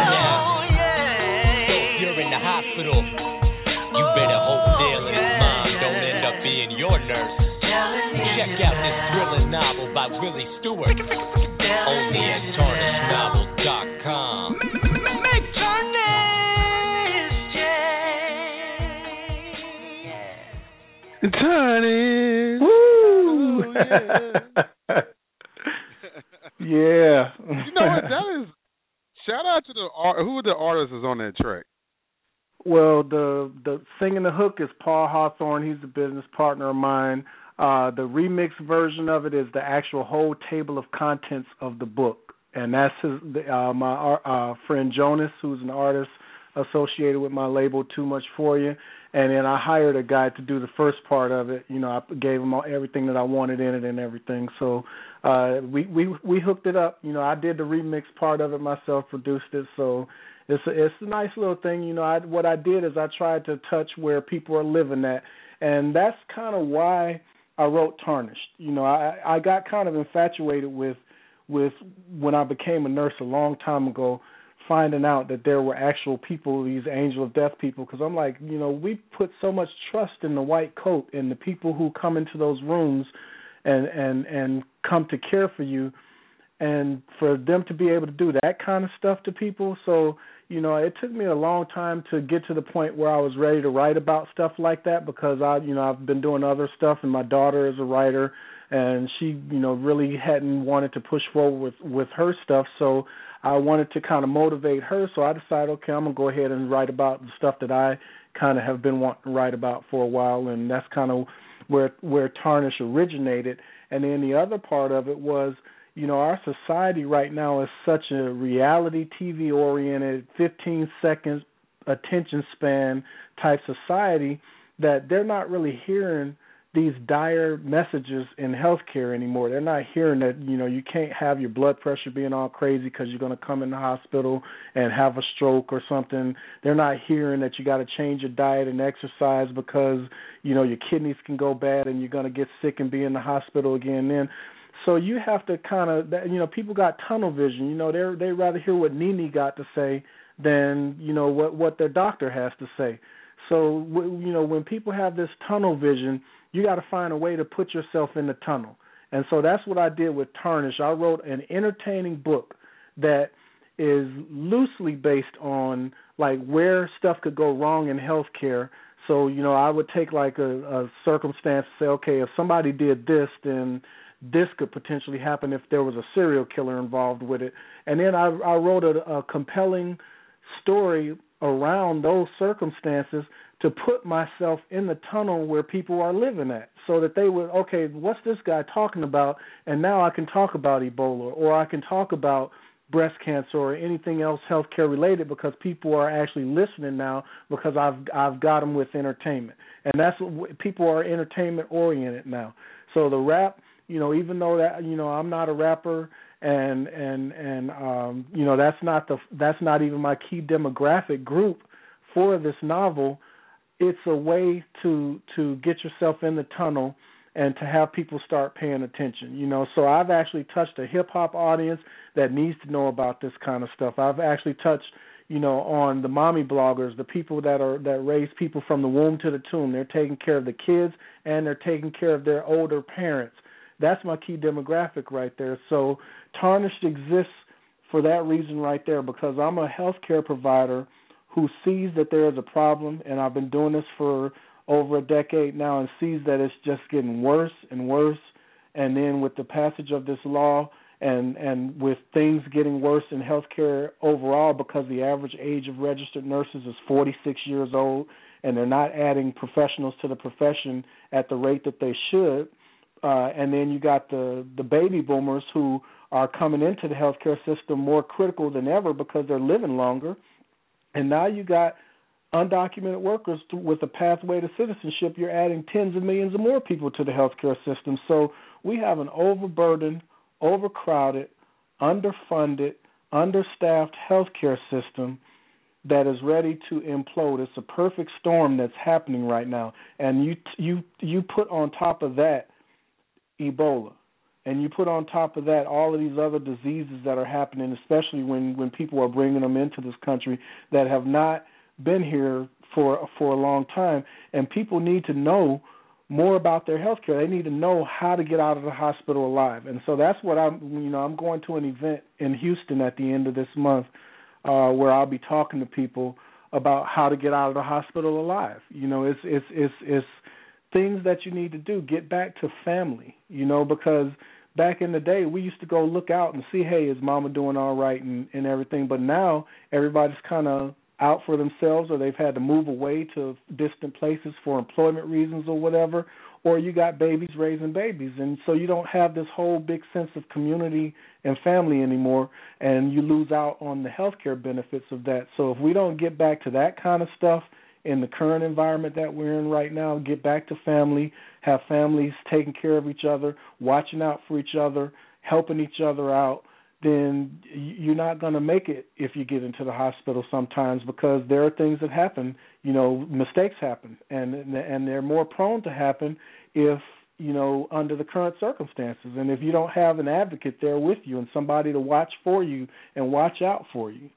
So if you're in the hospital, you better hope Dylan's mom don't end up being your nurse. Check out this thrilling novel by Willie Stewart, only at tarnishednovel.com. Make Tarnish. Woo! Yeah. You know what? That is. Shout out to who are the artists is on that track. Well, the singing the hook is Paul Hawthorne. He's a business partner of mine. The remix version of it is the actual whole table of contents of the book, and that's my friend Jonas, who's an artist associated with my label Too Much For You. And then I hired a guy to do the first part of it. You know, I gave him everything that I wanted in it and everything. So we hooked it up. You know, I did the remix part of it myself, produced it. So it's a nice little thing. You know, what I did is I tried to touch where people are living at, and that's kind of why I wrote Tarnished. You know, I got kind of infatuated with when I became a nurse a long time ago, finding out that there were actual people, these angel of death people, because I'm like, you know, we put so much trust in the white coat and the people who come into those rooms and come to care for you, and for them to be able to do that kind of stuff to people. So, you know, it took me a long time to get to the point where I was ready to write about stuff like that, because I've been doing other stuff, and my daughter is a writer, and she, you know, really hadn't wanted to push forward with her stuff. So I wanted to kind of motivate her, so I decided, okay, I'm going to go ahead and write about the stuff that I kind of have been wanting to write about for a while, and that's kind of where Tarnish originated. And then the other part of it was, you know, our society right now is such a reality TV-oriented, 15-second attention span type society that they're not really hearing these dire messages in healthcare anymore. They're not hearing that, you know, you can't have your blood pressure being all crazy because you're going to come in the hospital and have a stroke or something. They're not hearing that you got to change your diet and exercise because, you know, your kidneys can go bad and you're going to get sick and be in the hospital again then. So you have to kind of, you know, people got tunnel vision. You know, they rather hear what Nene got to say than, you know, what their doctor has to say. So, you know, when people have this tunnel vision, you got to find a way to put yourself in the tunnel. And so that's what I did with Tarnish. I wrote an entertaining book that is loosely based on, like, where stuff could go wrong in healthcare. So, you know, I would take, like, a circumstance and say, okay, if somebody did this, then this could potentially happen if there was a serial killer involved with it. And then I wrote a compelling story around those circumstances to put myself in the tunnel where people are living at, so that they would, okay, what's this guy talking about? And now I can talk about Ebola, or I can talk about breast cancer or anything else healthcare related, because people are actually listening now because I've got them with entertainment. And that's what people are entertainment oriented now. So the rap, even though that, I'm not a rapper and that's not even my key demographic group for this novel, it's a way to get yourself in the tunnel and to have people start paying attention, So I've actually touched a hip-hop audience that needs to know about this kind of stuff. I've actually touched, on the mommy bloggers, the people that raise people from the womb to the tomb. They're taking care of the kids and they're taking care of their older parents. That's my key demographic right there. So Tarnished exists for that reason right there, because I'm a healthcare provider who sees that there is a problem, and I've been doing this for over a decade now, and sees that it's just getting worse and worse. And then with the passage of this law and with things getting worse in healthcare overall, because the average age of registered nurses is 46 years old, and they're not adding professionals to the profession at the rate that they should. And then you got the baby boomers who are coming into the healthcare system more critical than ever because they're living longer. And now you got undocumented workers with a pathway to citizenship. You're adding tens of millions of more people to the healthcare system. So we have an overburdened, overcrowded, underfunded, understaffed healthcare system that is ready to implode. It's a perfect storm that's happening right now. And you put on top of that Ebola, and you put on top of that all of these other diseases that are happening, especially when people are bringing them into this country that have not been here for a long time. And people need to know more about their health care. They need to know how to get out of the hospital alive. And so that's what I'm going to an event in Houston at the end of this month where I'll be talking to people about how to get out of the hospital alive. It's things that you need to do. Get back to family, because back in the day we used to go look out and see, hey, is mama doing all right and everything. But now everybody's kind of out for themselves, or they've had to move away to distant places for employment reasons or whatever, or you got babies raising babies. And so you don't have this whole big sense of community and family anymore, and you lose out on the healthcare benefits of that. So if we don't get back to that kind of stuff in the current environment that we're in right now, get back to family, have families taking care of each other, watching out for each other, helping each other out, then you're not going to make it if you get into the hospital sometimes, because there are things that happen, mistakes happen, and they're more prone to happen if, under the current circumstances. And if you don't have an advocate there with you and somebody to watch for you and watch out for you.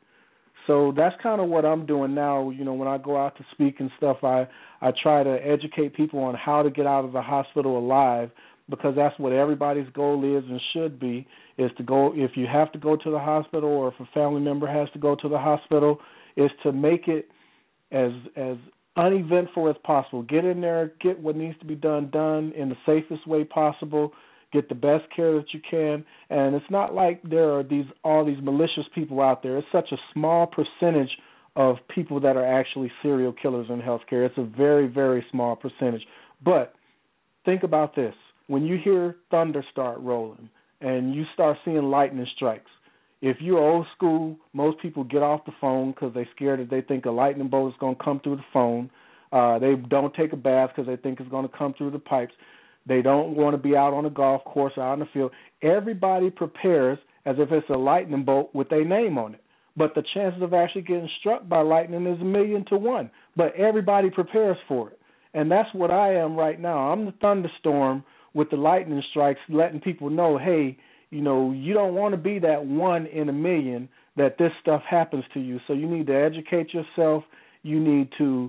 So that's kind of what I'm doing now. When I go out to speak and stuff, I try to educate people on how to get out of the hospital alive, because that's what everybody's goal is and should be, is to go, if you have to go to the hospital or if a family member has to go to the hospital, is to make it as uneventful as possible. Get in there, get what needs to be done in the safest way possible, get the best care that you can. And it's not like there are all these malicious people out there. It's such a small percentage of people that are actually serial killers in healthcare. It's a very, very small percentage. But think about this. When you hear thunder start rolling and you start seeing lightning strikes, if you're old school, most people get off the phone because they're scared that they think a lightning bolt is going to come through the phone. They don't take a bath because they think it's going to come through the pipes. They don't want to be out on a golf course or out in the field. Everybody prepares as if it's a lightning bolt with their name on it. But the chances of actually getting struck by lightning is 1,000,000 to 1. But everybody prepares for it. And that's what I am right now. I'm the thunderstorm with the lightning strikes, letting people know, hey, you don't want to be that 1 in 1,000,000 that this stuff happens to you. So you need to educate yourself. You need to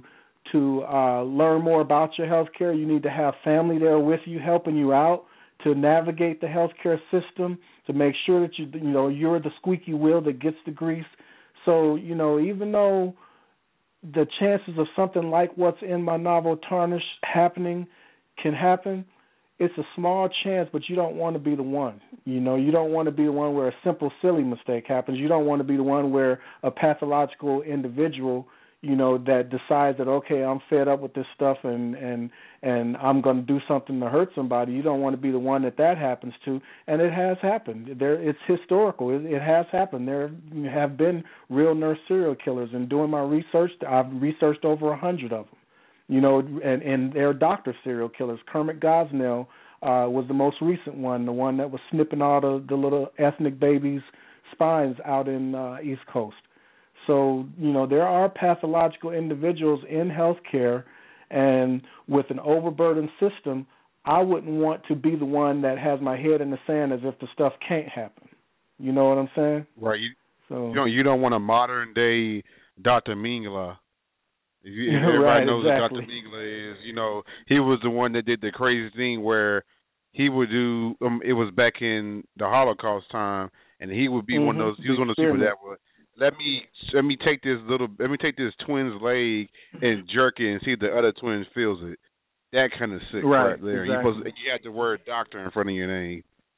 learn more about your health care. You need to have family there with you, helping you out to navigate the healthcare system, to make sure that you're the squeaky wheel that gets the grease. So, even though the chances of something like what's in my novel Tarnished happening can happen, it's a small chance, but you don't want to be the one. You know, you don't want to be the one where a simple, silly mistake happens. You don't want to be the one where a pathological individual, you know, that decides that, okay, I'm fed up with this stuff and I'm going to do something to hurt somebody. You don't want to be the one that happens to, and it has happened. It's historical. It has happened. There have been real nurse serial killers, and doing my research, I've researched over 100 of them. You know, and they're doctor serial killers. Kermit Gosnell was the most recent one, the one that was snipping all the little ethnic babies' spines out in East Coast. So, you know, there are pathological individuals in healthcare, and with an overburdened system, I wouldn't want to be the one that has my head in the sand as if the stuff can't happen. You know what I'm saying? Right. You don't want a modern day Dr. Mengele. Everybody right, knows exactly. what Dr. Mengele is. You know, he was the one that did the crazy thing where he would do. It was back in the Holocaust time, and he would be one of those. He was one of those people that would let me take this twin's leg and jerk it and see if the other twin feels it. That kind of sick right there. Exactly. You had the word doctor in front of your name.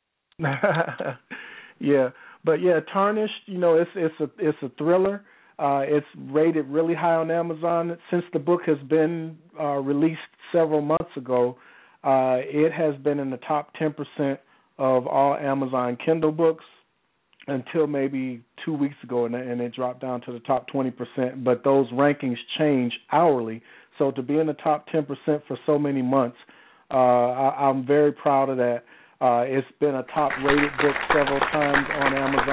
Yeah, but yeah, Tarnished. You know, it's a thriller. It's rated really high on Amazon. Since the book has been released several months ago, it has been in the top 10% of all Amazon Kindle books until maybe 2 weeks ago, and it dropped down to the top 20%. But those rankings change hourly. So to be in the top 10% for so many months, I'm very proud of that. It's been a top-rated book several times on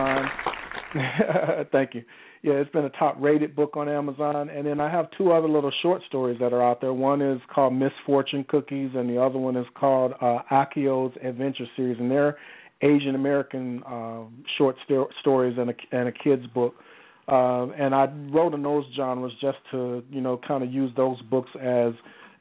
Amazon. Thank you. Yeah, it's been a top-rated book on Amazon. And then I have two other little short stories that are out there. One is called Misfortune Cookies, and the other one is called Akio's Adventure Series. And they're Asian American short stories and a kid's book. And I wrote in those genres just to, you know, kind of use those books as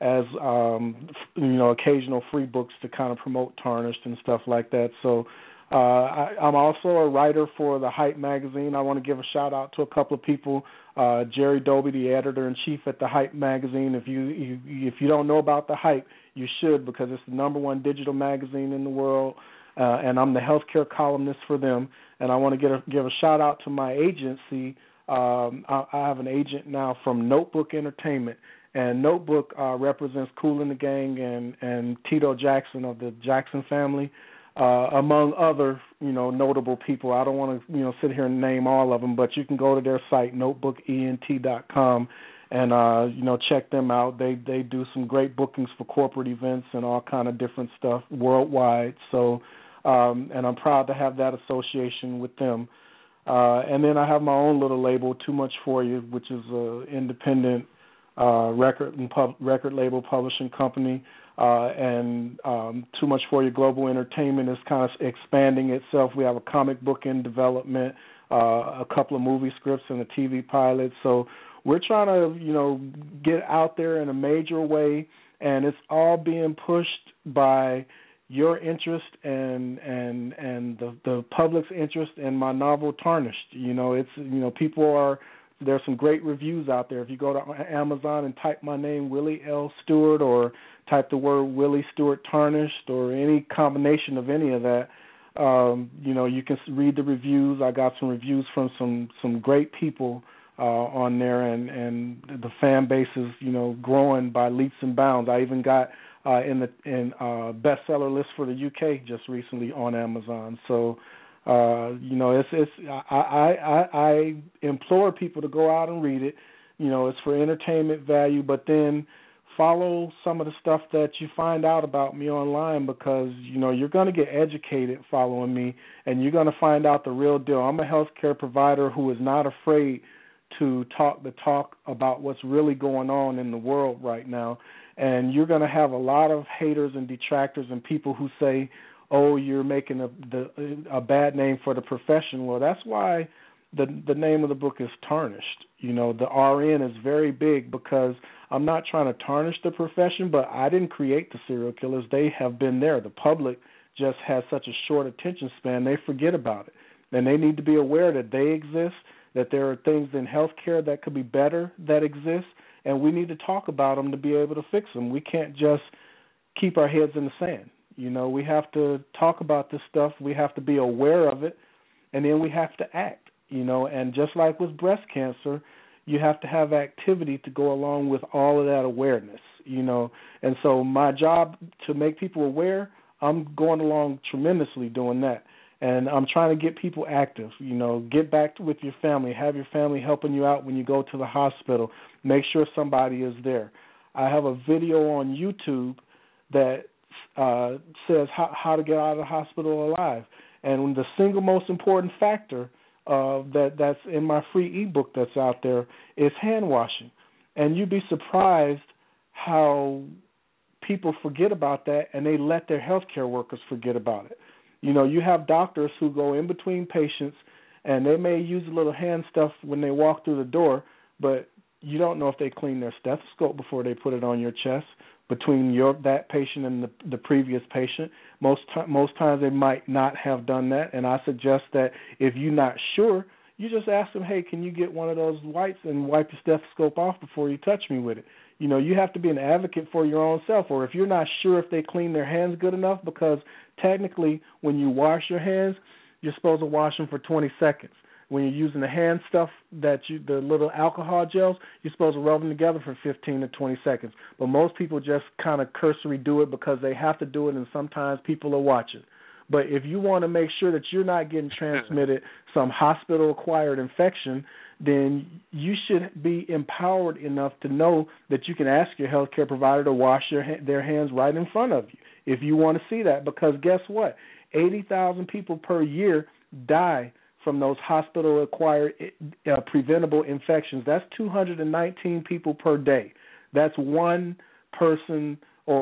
you know, occasional free books to kind of promote Tarnished and stuff like that. So I'm also a writer for the Hype magazine. I want to give a shout out to a couple of people. Jerry Dobie, the editor-in-chief at the Hype magazine. If you don't know about the Hype, you should, because it's the #1 digital magazine in the world. And I'm the healthcare columnist for them. And I want to give a shout out to my agency. I have an agent now from Notebook Entertainment, and Notebook represents Kool and the Gang and Tito Jackson of the Jackson family, among other, you know, notable people. I don't want to, you know, sit here and name all of them, but you can go to their site, notebookent.com, and you know, check them out. They do some great bookings for corporate events and all kind of different stuff worldwide. So. And I'm proud to have that association with them. And then I have my own little label, Too Much For You, which is an independent record label publishing company. And Too Much For You Global Entertainment is kind of expanding itself. We have a comic book in development, a couple of movie scripts, and a TV pilot. So we're trying to, you know, get out there in a major way, and it's all being pushed by your interest and the public's interest in my novel Tarnished. You know, it's, you know, there's some great reviews out there. If you go to Amazon and type my name, Willie L. Stewart, or type the word Willie Stewart Tarnished, or any combination of any of that, you know, you can read the reviews. I got some reviews from some great people on there, and the fan base is, you know, growing by leaps and bounds. I even got in bestseller list for the UK just recently on Amazon. So, you know, I implore people to go out and read it. You know, it's for entertainment value, but then follow some of the stuff that you find out about me online, because, you know, you're going to get educated following me, and you're going to find out the real deal. I'm a healthcare provider who is not afraid to talk the talk about what's really going on in the world right now. And you're going to have a lot of haters and detractors and people who say, oh, you're making a bad name for the profession. Well, that's why the name of the book is Tarnished. You know, the RN is very big, because I'm not trying to tarnish the profession, but I didn't create the serial killers. They have been there. The public just has such a short attention span, they forget about it. And they need to be aware that they exist, that there are things in healthcare that could be better that exist, and we need to talk about them to be able to fix them. We can't just keep our heads in the sand. You know, we have to talk about this stuff. We have to be aware of it, and then we have to act. You know, and just like with breast cancer, you have to have activity to go along with all of that awareness. You know, and so my job to make people aware, I'm going along tremendously doing that. And I'm trying to get people active, you know, get back with your family, have your family helping you out when you go to the hospital. Make sure somebody is there. I have a video on YouTube that says how to get out of the hospital alive. And the single most important factor that's in my free ebook that's out there is hand washing. And you'd be surprised how people forget about that, and they let their healthcare workers forget about it. You know, you have doctors who go in between patients, and they may use a little hand stuff when they walk through the door, but you don't know if they clean their stethoscope before they put it on your chest between that patient and the previous patient. Most times they might not have done that, and I suggest that if you're not sure, you just ask them, hey, can you get one of those wipes and wipe your stethoscope off before you touch me with it? You know, you have to be an advocate for your own self, or if you're not sure if they clean their hands good enough, because technically when you wash your hands, you're supposed to wash them for 20 seconds. When you're using the hand stuff, the little alcohol gels, you're supposed to rub them together for 15 to 20 seconds. But most people just kind of cursory do it because they have to do it, and sometimes people are watching. But if you want to make sure that you're not getting transmitted some hospital-acquired infection, then you should be empowered enough to know that you can ask your healthcare provider to wash their hands right in front of you if you want to see that. Because guess what? 80,000 people per year die from those hospital-acquired preventable infections. That's 219 people per day. That's one person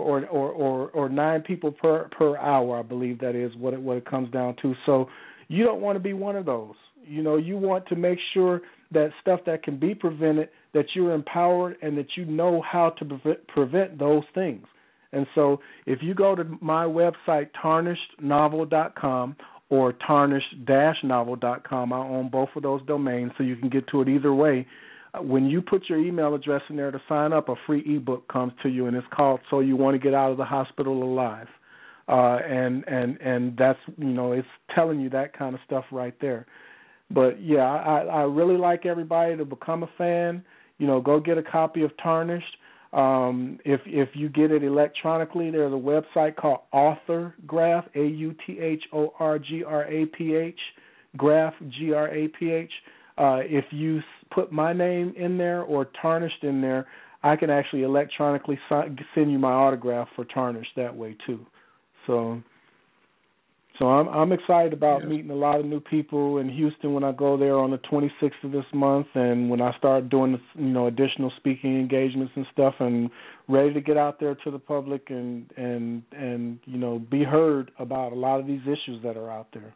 or 9 people per hour, I believe that is what it comes down to. So you don't want to be one of those. You know, you want to make sure that stuff that can be prevented, that you're empowered and that you know how to prevent those things. And so if you go to my website, tarnishednovel.com or tarnished-novel.com, I own both of those domains, so you can get to it either way. When you put your email address in there to sign up, a free ebook comes to you, and it's called So You Want to Get Out of the Hospital Alive. And that's, you know, it's telling you that kind of stuff right there. But, yeah, I really like everybody to become a fan. You know, go get a copy of Tarnished. If you get it electronically, there's a website called Authorgraph, AUTHORGRAPH, Graph, GRAPH. If you put my name in there or Tarnished in there, I can actually electronically send you my autograph for Tarnished that way too. So I'm excited about meeting a lot of new people in Houston when I go there on the 26th of this month, and when I start doing additional speaking engagements and stuff, and ready to get out there to the public and be heard about a lot of these issues that are out there.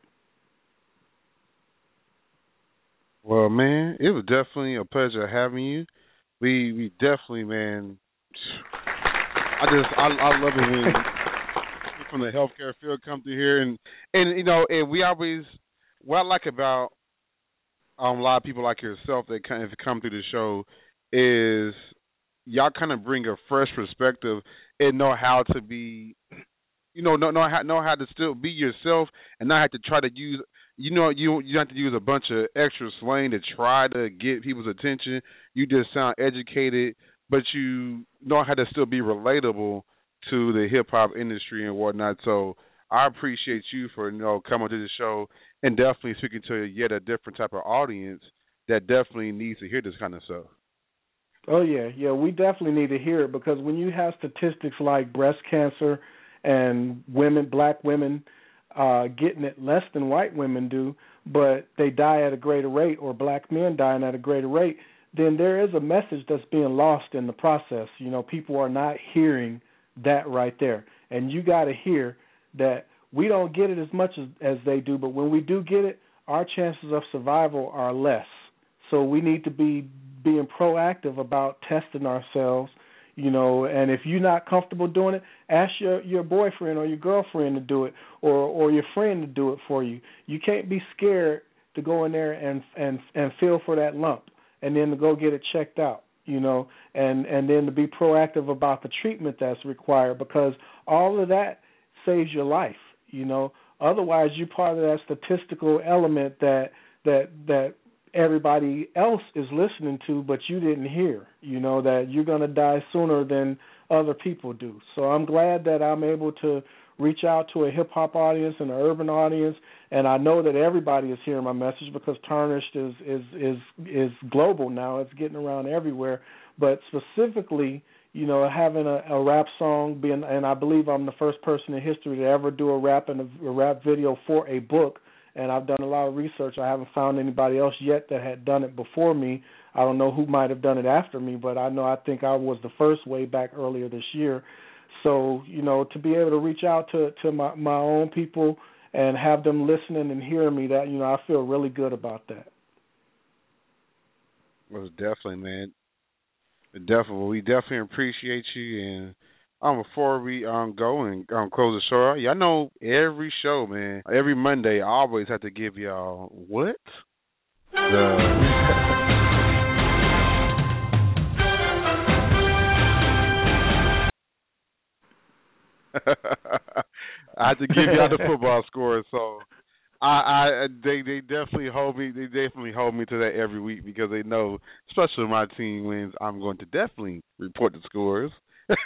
Well, man, it was definitely a pleasure having you. We definitely, man. I love it when people from the healthcare field come through here, and we always, what I like about a lot of people like yourself that kind of come through the show is y'all kind of bring a fresh perspective and know how to be, know how to still be yourself and not have to try to use. You have to use a bunch of extra slang to try to get people's attention. You just sound educated, but you know how to still be relatable to the hip-hop industry and whatnot. So I appreciate you for coming to the show and definitely speaking to yet a different type of audience that definitely needs to hear this kind of stuff. Oh, yeah, we definitely need to hear it, because when you have statistics like breast cancer and black women getting it less than white women do, but they die at a greater rate, or black men dying at a greater rate, then there is a message that's being lost in the process. People are not hearing that right there. And you got to hear that we don't get it as much as they do, but when we do get it, our chances of survival are less. So we need to be being proactive about testing ourselves. And if you're not comfortable doing it, ask your boyfriend or your girlfriend to do it, or your friend to do it for you. You can't be scared to go in there and feel for that lump, and then to go get it checked out, and then to be proactive about the treatment that's required, because all of that saves your life. You know, otherwise you're part of that statistical element that everybody else is listening to, but you didn't hear. You know, that you're going to die sooner than other people do. So I'm glad that I'm able to reach out to a hip-hop audience and an urban audience, and I know that everybody is hearing my message because Tarnished is global now. It's getting around everywhere. But specifically, you know, having a rap song, and I believe I'm the first person in history to ever do a rap video for a book, and I've done a lot of research. I haven't found anybody else yet that had done it before me. I don't know who might have done it after me, but I think I was the first way back earlier this year. So, you know, to be able to reach out to my own people and have them listening and hearing me, that, you know, I feel really good about that. Well, definitely, man. We definitely appreciate you. And before we go and close the show out, y'all know every show, man, every Monday, I always have to give y'all what? I had to give y'all the football score, so they definitely hold me. They definitely hold me to that every week because they know, especially when my team wins, I'm going to definitely report the scores. So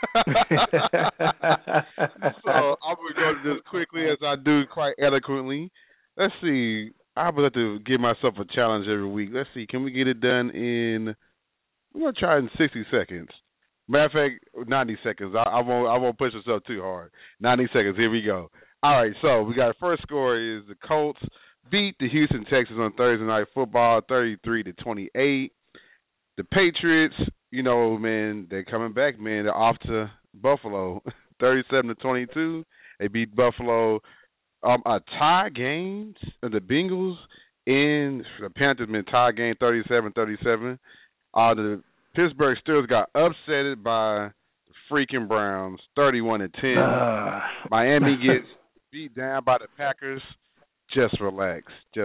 I'm going to go to this quickly as I do quite eloquently. Let's see. I would have to give myself a challenge every week. Let's see. Can we get it done in? We're going to try it in 60 seconds. Matter of fact, 90 seconds. I won't push myself too hard. 90 seconds. Here we go. All right, so we got the first score is the Colts beat the Houston Texans on Thursday Night Football 33-28. The Patriots, you know, man, they're coming back, man. They're off to Buffalo 37-22. They beat Buffalo. A tie game, the Bengals and the Panthers been tie game 37-37. The Pittsburgh Steelers got upsetted by the freaking Browns 31-10. Miami gets beat down by the Packers. Just relax.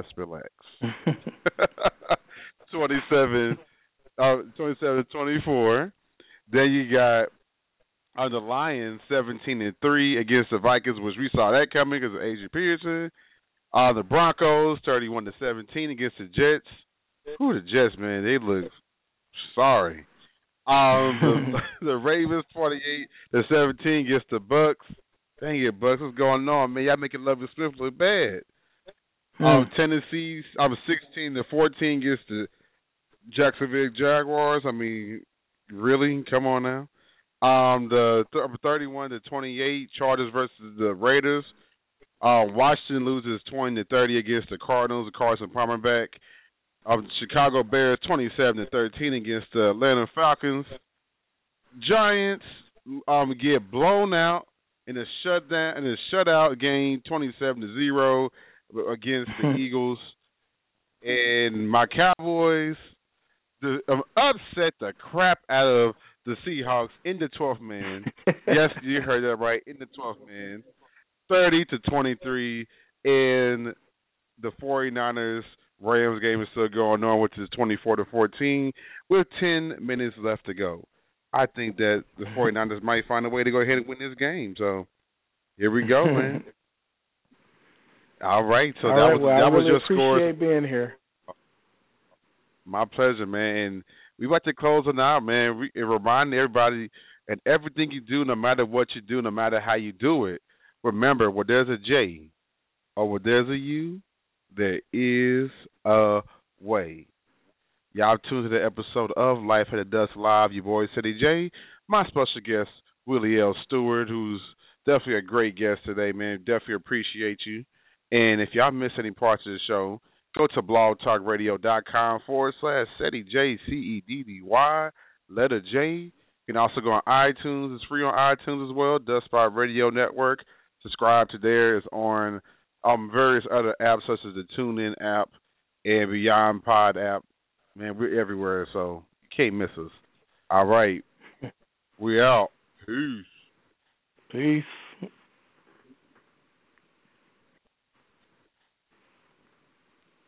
27-24. Then you got the Lions 17-3 against the Vikings, which we saw that coming because of Adrian Peterson. The Broncos 31-17 against the Jets. Who the Jets, man? They look sorry. The Ravens 48-17 against the Bucks. Dang it, Bucks, what's going on, man? Y'all making Lovie Smith look bad. Tennessee 16-14 against the Jacksonville Jaguars. I mean, really? Come on now. The 31-28 Chargers versus the Raiders. Washington loses 20-30 against the Cardinals. The Carson Palmer back. Chicago Bears 27-13 against the Atlanta Falcons. Giants get blown out in a shutout game 27-0 against the Eagles. And my Cowboys upset the crap out of the Seahawks in the 12th man. Yes, you heard that right, in the 12th man. 30-23, and the 49ers Rams game is still going on, which is 24-14 with 10 minutes left to go. I think that the 49ers might find a way to go ahead and win this game. So here we go, man. All right, so that was your score. I appreciate being here. My pleasure, man. And we about to close it out, man. Remind everybody, and everything you do, no matter what you do, no matter how you do it, remember, where there's a J or where there's a U, there is a way. Y'all tuned to the episode of Life at the Dust Live. Your boy, City J. My special guest, Willie L. Stewart, who's definitely a great guest today, man. Definitely appreciate you. And if y'all miss any parts of the show, go to blogtalkradio.com/Ceddy, J-C-E-D-D-Y, letter J. You can also go on iTunes. It's free on iTunes as well, Dust Spot Radio Network. Subscribe to there. It's on various other apps such as the TuneIn app and Beyond Pod app. Man, we're everywhere, so you can't miss us. All right. We out. Peace. Peace.